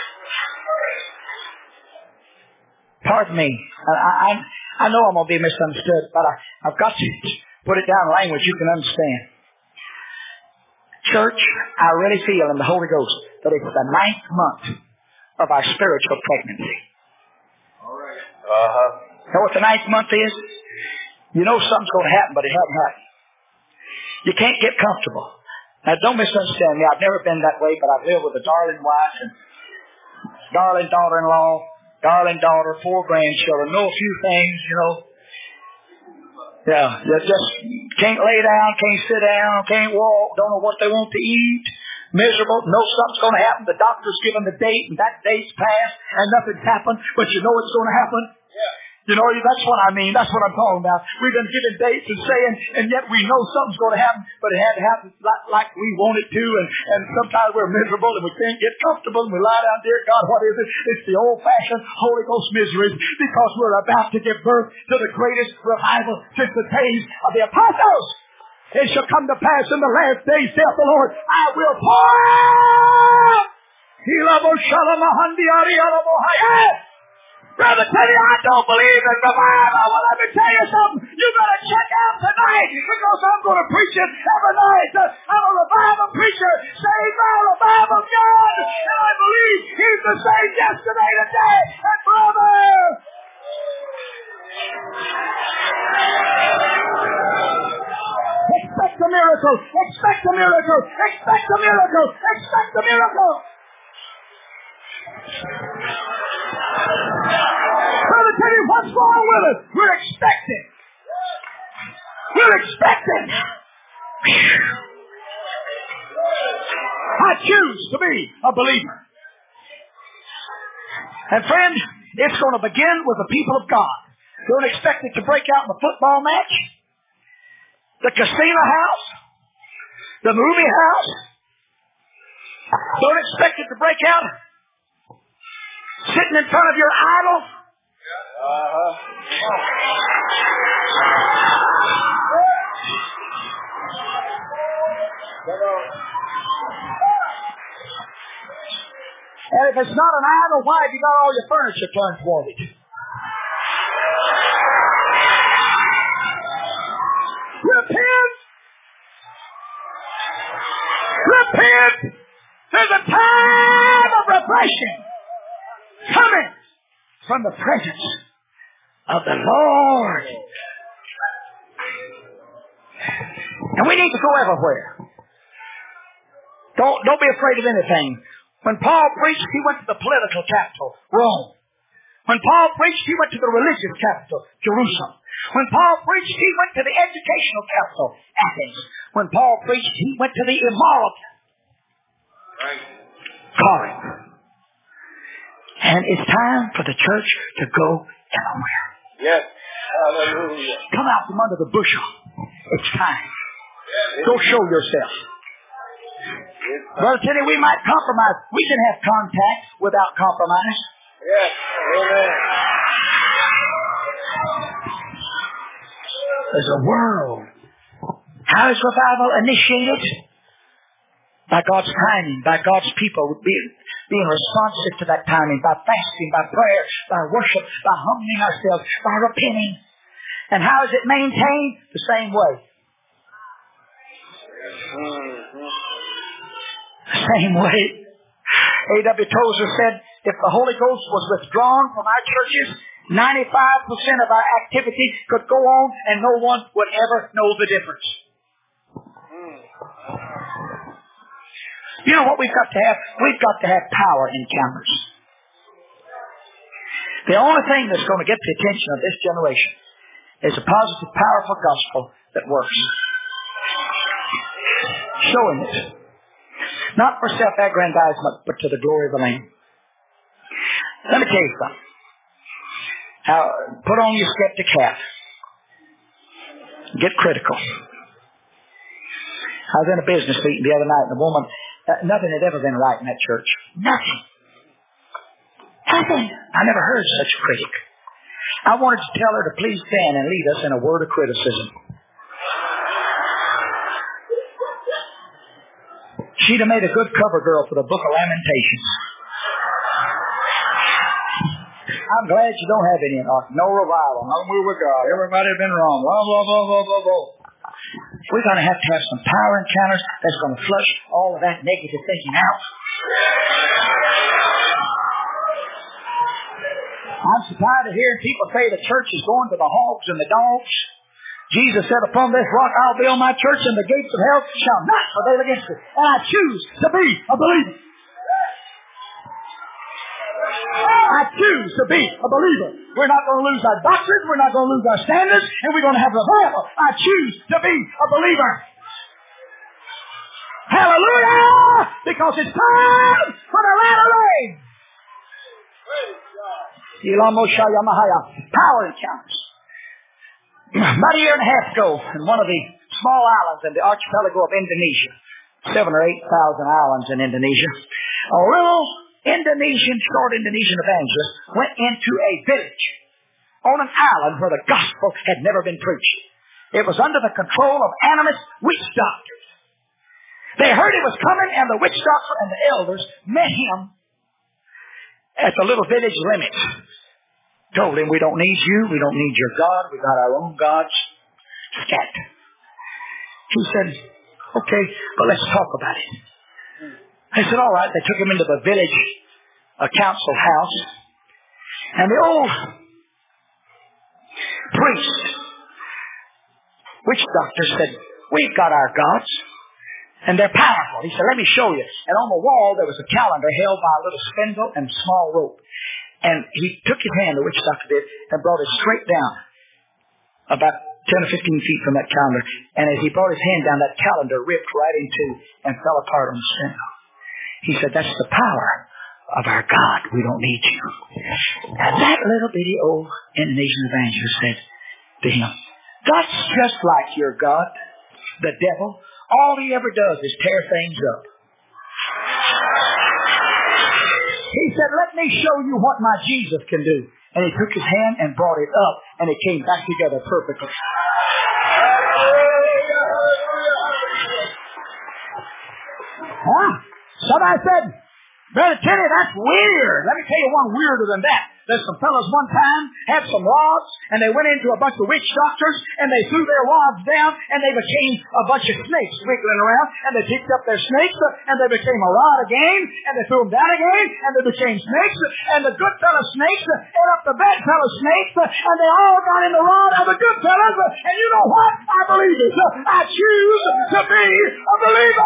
Pardon me. I, I, I know I'm going to be misunderstood, but I, I've got to put it down in language you can understand. Church, I really feel in the Holy Ghost that it's the ninth month of our spiritual pregnancy. All right. Uh-huh. You know what the ninth month is? You know something's going to happen, but it hasn't happened. You can't get comfortable. Now, don't misunderstand me. I've never been that way, but I've lived with a darling wife and darling daughter-in-law, darling daughter, four grandchildren, know a few things, you know. Yeah, you just can't lay down, can't sit down, can't walk, don't know what they want to eat, miserable, know something's going to happen. The doctor's given the date, and that date's passed, and nothing's happened, but you know it's going to happen. Yeah. You know, that's what I mean. That's what I'm talking about. We've been given dates and saying, and yet we know something's going to happen, but it hasn't happened like, like we want it to, and, and sometimes we're miserable and we can't get comfortable, and we lie down, dear God, what is it? It's the old-fashioned Holy Ghost miseries, because we're about to give birth to the greatest revival since the days of the apostles. It shall come to pass in the last days, saith the Lord, I will pour out. Brother Teddy, I don't believe in revival. Well, let me tell you something. You better check out tonight, because I'm going to preach it every night. I'm a revival preacher, saved by a revival God, and I believe He's the same yesterday, today, and forever. Expect a miracle. Expect a miracle. Expect a miracle. Expect a miracle. Brother Teddy, what's wrong with us? We're expecting. We're expecting. I choose to be a believer. And friend, it's going to begin with the people of God. Don't expect it to break out in the football match, the casino house, the movie house. Don't expect it to break out sitting in front of your idol. Uh-huh. And if it's not an idol, why have you got all your furniture turned toward it? Repent! Repent! There's a time of refreshing coming from the presence of the Lord. And we need to go everywhere. Don't, don't be afraid of anything. When Paul preached, he went to the political capital, Rome. When Paul preached, he went to the religious capital, Jerusalem. When Paul preached, he went to the educational capital, Athens. When Paul preached, he went to the immoral Corinth. And it's time for the church to go everywhere. Yes. Hallelujah. Come out from under the bushel. It's time. Go show yourself. Brother Teddy, we might compromise. We can have contact without compromise. Yes. Amen. There's a world. How is revival initiated? By God's timing, by God's people being, being responsive to that timing, by fasting, by prayer, by worship, by humbling ourselves, by repenting. And how is it maintained? The same way. Mm-hmm. Same way. A W Tozer said, if the Holy Ghost was withdrawn from our churches, ninety-five percent of our activity could go on and no one would ever know the difference. You know what we've got to have? We've got to have power encounters. The only thing that's going to get the attention of this generation is a positive, powerful gospel that works. Showing it. Not for self-aggrandizement, but to the glory of the Lamb. Let me tell you something. Now, put on your skeptic hat. Get critical. I was in a business meeting the other night, and a woman, uh, nothing had ever been right in that church. Nothing. Nothing. I never heard such a critic. I wanted to tell her to please stand and lead us in a word of criticism. She'd have made a good cover girl for the Book of Lamentations. I'm glad you don't have any. No revival. No move with God. Everybody had been wrong. Blah, blah, blah, blah, blah, blah. We're going to have to have some power encounters that's going to flush all of that negative thinking out. I'm so tired of hearing people say the church is going to the hogs and the dogs. Jesus said, upon this rock I'll build my church, and the gates of hell shall not prevail against it. And I choose to be a believer. I choose to be a believer. We're not going to lose our doctrines. We're not going to lose our standards. And we're going to have revival. I choose to be a believer. Hallelujah! Because it's time for the latter rain. Power encounters. About a year and a half ago, in one of the small islands in the archipelago of Indonesia, seven or eight thousand islands in Indonesia, a little Indonesian, short Indonesian evangelist went into a village on an island where the gospel had never been preached. It was under the control of animist witch doctors. They heard he was coming, and the witch doctor and the elders met him at the little village limits. Told him, we don't need you, we don't need your God, we got our own gods. Scat. He said, okay, but let's talk about it. I said, all right. They took him into the village a council house, and the old priest, witch doctor, said, we've got our gods, and they're powerful. He said, let me show you. And on the wall there was a calendar held by a little spindle and small rope. And he took his hand, the witch doctor did, and brought it straight down about ten or fifteen feet from that calendar. And as he brought his hand down, that calendar ripped right in two and fell apart on the spindle. He said, that's the power of our God. We don't need you. And that little bitty old Indonesian evangelist said to him, that's just like your God, the devil. All he ever does is tear things up. He said, let me show you what my Jesus can do. And he took his hand and brought it up, and it came back together perfectly. Huh? Somebody said, Brother Teddy, that's weird. Let me tell you one weirder than that. There's some fellas one time had some rods, and they went into a bunch of witch doctors, and they threw their rods down, and they became a bunch of snakes wiggling around, and they picked up their snakes, and they became a rod again, and they threw them down again, and they became snakes, and the good fellow snakes ate up the bad fellow snakes, and they all got in the rod of the good fellows, and you know what? I believe it. I choose to be a believer.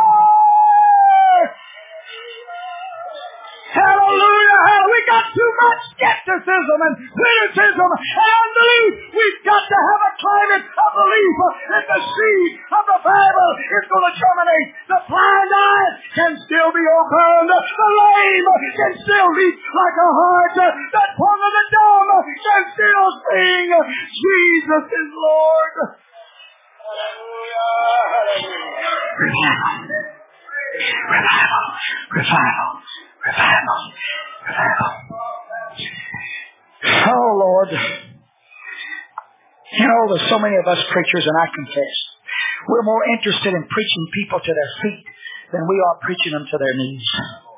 Hallelujah, hallelujah. We got too much skepticism and criticism and unbelief. We've got to have a climate of belief that the seed of the Bible is going to germinate. The blind eye can still be opened. The lame can still leap like a hart. The tongue of the dumb can still sing. Jesus is Lord. Hallelujah, hallelujah. Revival, revival. Revival. Revival. Oh, Lord. You know, there's so many of us preachers, and I confess, we're more interested in preaching people to their feet than we are preaching them to their knees.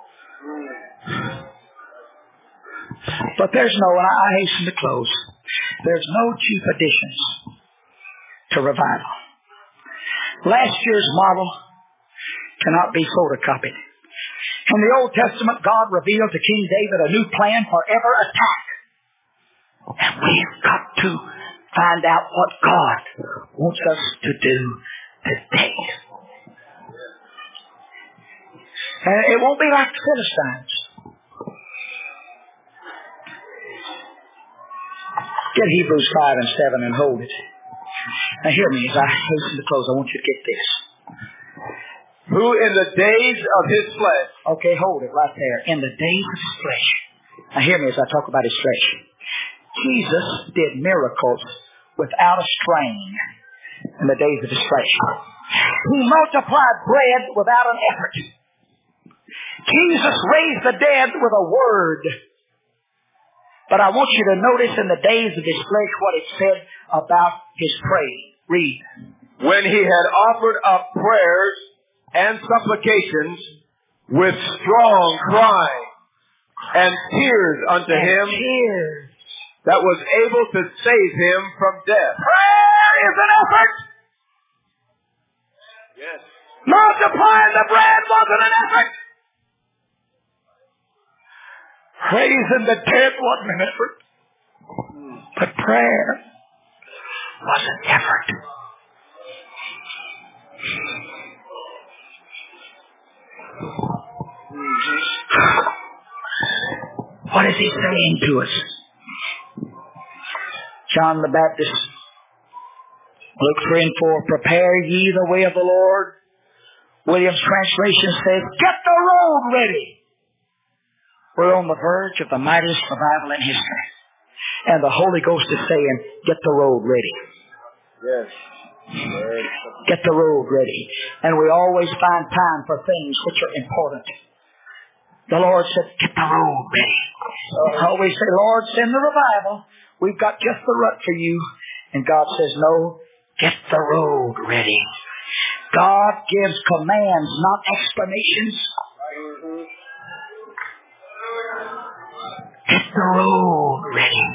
But there's no, and I hasten to close, there's no cheap additions to revival. Last year's model cannot be photocopied. In the Old Testament, God revealed to King David a new plan for every attack. And we've got to find out what God wants us to do today. And it won't be like the Philistines. Get Hebrews five and seven and hold it. Now hear me as I hasten to close. I want you to get this. Who in the days of his flesh. Okay, hold it right there. In the days of his flesh. Now hear me as I talk about his flesh. Jesus did miracles without a strain in the days of his flesh. He multiplied bread without an effort. Jesus raised the dead with a word. But I want you to notice in the days of his flesh what it said about his praying. Read. When he had offered up prayers and supplications with strong crying and tears unto and him tears. that was able to save him from death. Prayer is an effort. Yes. Multiplying the bread wasn't an effort. Raising the dead wasn't an effort. But prayer was an effort. What is he saying to us? John the Baptist, Luke three and four, prepare ye the way of the Lord. Williams' translation says, get the road ready. We're on the verge of the mightiest revival in history. And the Holy Ghost is saying, get the road ready. Yes. Get the road ready. And we always find time for things which are important. The Lord said, get the road ready. I always say, Lord, send the revival. We've got just the rut for you. And God says, no, get the road ready. God gives commands, not explanations. Get the road ready.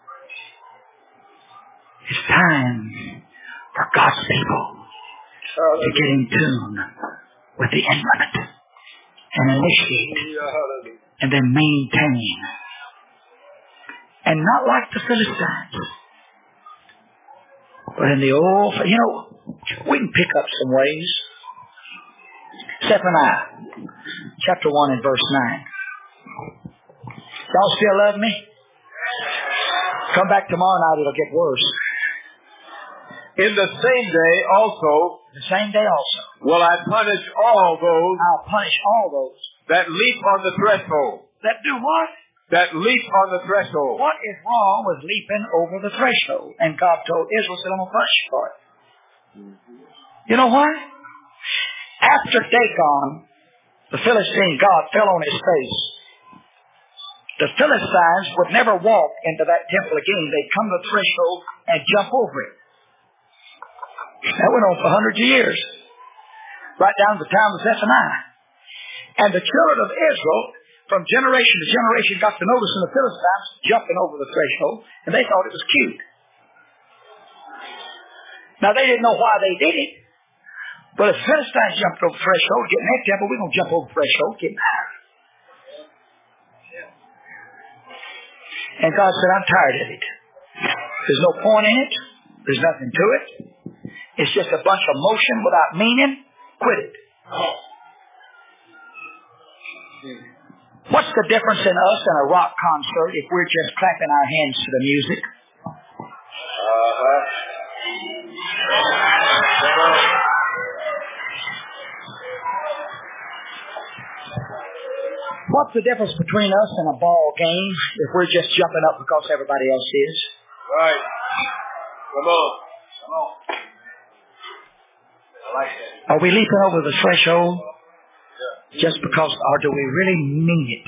It's time for God's people to get in tune with the infinite and initiate and then maintain. And not like the Philistines, but in the old, you know, we can pick up some ways. Zephaniah, chapter one and verse nine. Y'all still love me? Come back tomorrow night, it'll get worse. In the same day also, The same day also, will I punish all those I'll punish all those that leap on the threshold, that do what? that leap on the threshold. What is wrong with leaping over the threshold? And God told Israel, said, I'm going to punish you for it. You know why? After Dagon, the Philistine god, fell on his face, the Philistines would never walk into that temple again. They'd come to the threshold and jump over it. That went on for hundreds of years. Right down to the time of Zephaniah. And the children of Israel, from generation to generation, got to noticing the Philistines jumping over the threshold, and they thought it was cute. Now, they didn't know why they did it. But if the Philistines jumped over the threshold, get in that temple, we're going to jump over the threshold, get higher. And God said, I'm tired of it. There's no point in it. There's nothing to it. It's just a bunch of motion without meaning. Quit it. What's the difference in us and a rock concert if we're just clapping our hands to the music? Uh-huh. What's the difference between us and a ball game if we're just jumping up because everybody else is? Right. Come on. Come on. I like that. Are we leaping over the threshold just because, or do we really mean it?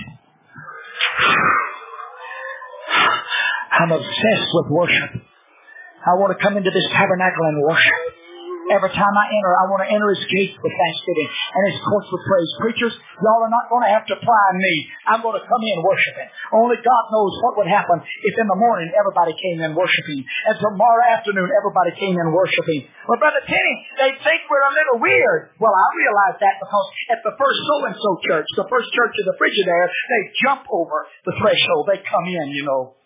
I'm obsessed with worship. I want to come into this tabernacle and worship. Every time I enter, I want to enter His gates with thanksgiving and His courts with praise. Preachers, y'all are not going to have to pry me. I'm going to come in worshiping. Only God knows what would happen if in the morning everybody came in worshiping, and tomorrow afternoon everybody came in worshiping. Well, Brother Tenney, they think we're a little weird. Well, I realize that because at the first so-and-so church, the first church of the Frigidaire, they jump over the threshold. They come in, you know.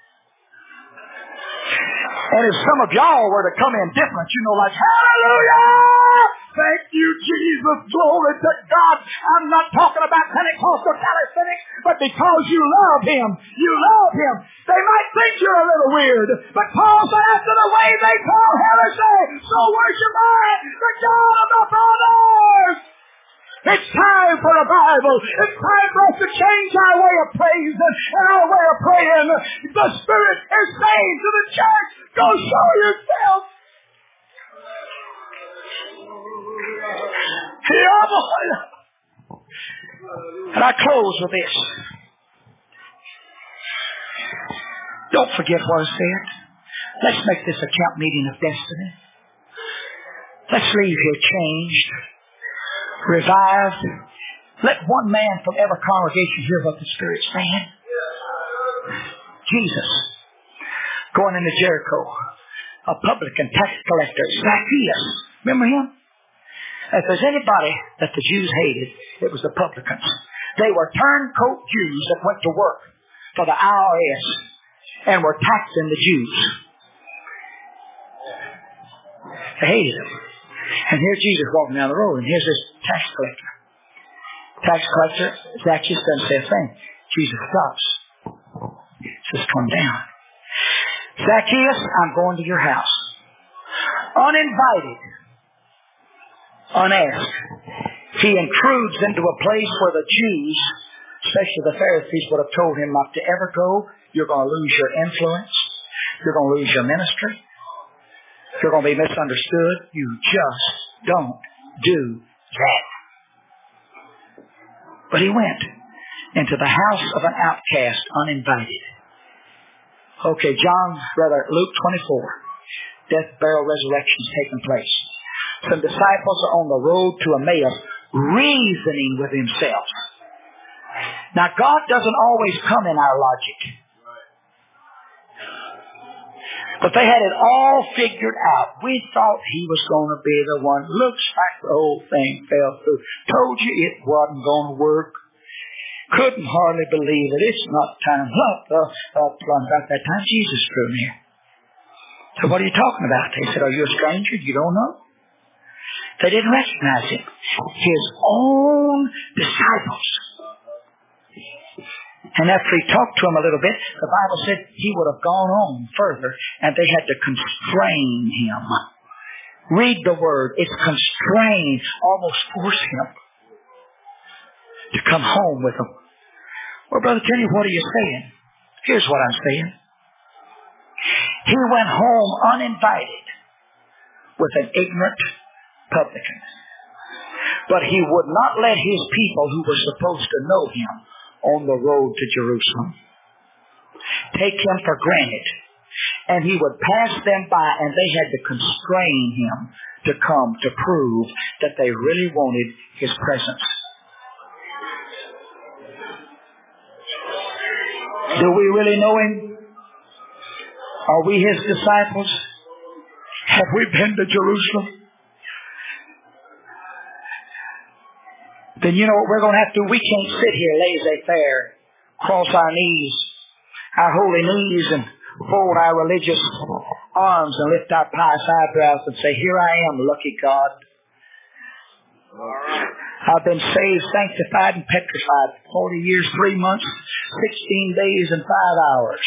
And if some of y'all were to come in different, you know, like, hallelujah! Thank you, Jesus. Glory to God. I'm not talking about Pentecostal calisthenics, but because you love Him. You love Him. They might think you're a little weird, but Paul said after the way they call heresy, so worship I, the God of the fathers. It's time for revival. It's time for us to change our way of praising and our way of praying. The Spirit is saying to the church, go show yourself. And I close with this. Don't forget what I said. Let's make this a camp meeting of destiny. Let's leave here changed, revived. Let one man from every congregation hear what the Spirit's saying. Jesus, going into Jericho, a publican, tax collector, Zacchaeus. Remember him? If there's anybody that the Jews hated, it was the publicans. They were turncoat Jews that went to work for the I R S and were taxing the Jews. They hated them. And here's Jesus walking down the road, and here's this tax collector. Tax collector, Zacchaeus doesn't say a thing. Jesus stops. He says, come down. Zacchaeus, I'm going to your house. Uninvited, unasked, he intrudes into a place where the Jews, especially the Pharisees, would have told him not to ever go. You're going to lose your influence. You're going to lose your ministry. You're going to be misunderstood. You just don't do that. But he went into the house of an outcast, uninvited. Okay, John, rather, Luke twenty-four. Death, burial, resurrection is taking place. Some disciples are on the road to Emmaus, reasoning with themselves. Now, God doesn't always come in our logic. But they had it all figured out. We thought He was going to be the one. Looks like the whole thing fell through. Told you it wasn't going to work. Couldn't hardly believe it. It's not time. Look, uh, uh, about that time, Jesus drew near. So what are you talking about? They said, are you a stranger? You don't know? They didn't recognize Him. His own disciples. And after He talked to them a little bit, the Bible said He would have gone on further, and they had to constrain Him. Read the word. It's constrain, almost force Him to come home with them. Well, Brother Kenny, what are you saying? Here's what I'm saying. He went home uninvited with an ignorant publican. But he would not let his people who were supposed to know him on the road to Jerusalem take him for granted. And he would pass them by, and they had to constrain him to come to prove that they really wanted his presence. Do we really know him? Are we his disciples? Have we been to Jerusalem? Then you know what we're going to have to do? We can't sit here laissez-faire, cross our knees, our holy knees, and fold our religious arms and lift our pious eyebrows and say, here I am, lucky God. I've been saved, sanctified, and petrified for forty years, three months, sixteen days, and five hours.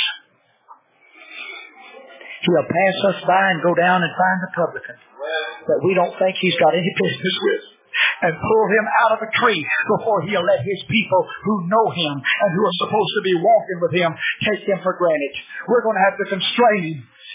He'll pass us by and go down and find the publican that we don't think he's got any business with, and pull him out of a tree before he'll let his people who know him and who are supposed to be walking with him take him for granted. We're going to have to constrain him.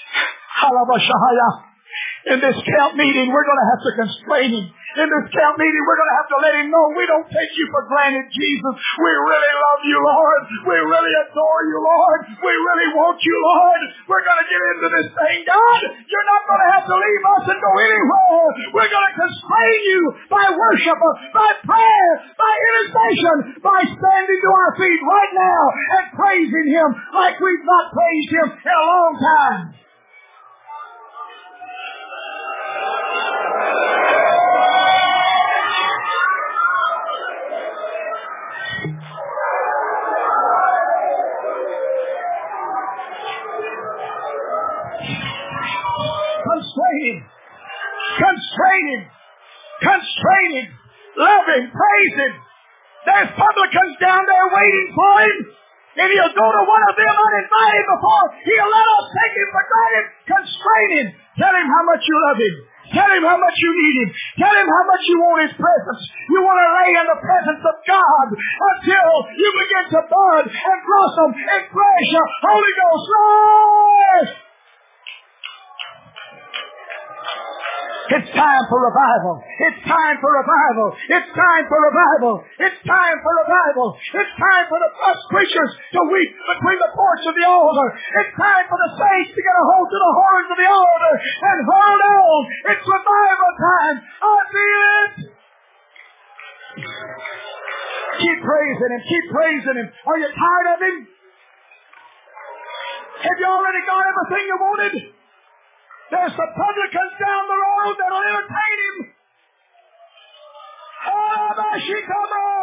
In this camp meeting, we're going to have to constrain him. In this camp meeting, we're going to have to let him know we don't take you for granted, Jesus. We really love you, Lord. We really adore you, Lord. We really want you, Lord. We're going to get into this thing, God. You're not going to have to leave us and go anywhere. We're going to constrain you by worship, by prayer, by intercession, by standing to our feet right now and praising him like we've not praised him in a long time. Constrain him. Constrain him. Constrain him. Love him. Praise him. There's publicans down there waiting for him. And he'll go to one of them uninvited before he'll let us take him for granted. Constrain him. Tell him how much you love him. Tell him how much you need him. Tell him how much you want his presence. You want to lay in the presence of God until you begin to bud and blossom and flourish. Holy Ghost, Lord! It's time for revival. It's time for revival. It's time for revival. It's time for revival. It's time for the us preachers to weep between the porch of the altar. It's time for the saints to get a hold to the horns of the altar and hold on. It's revival time. I feel it. Keep praising him. Keep praising him. Are you tired of him? Have you already got everything you wanted? There's some publicans down the road that'll entertain him. Oh, there she comes.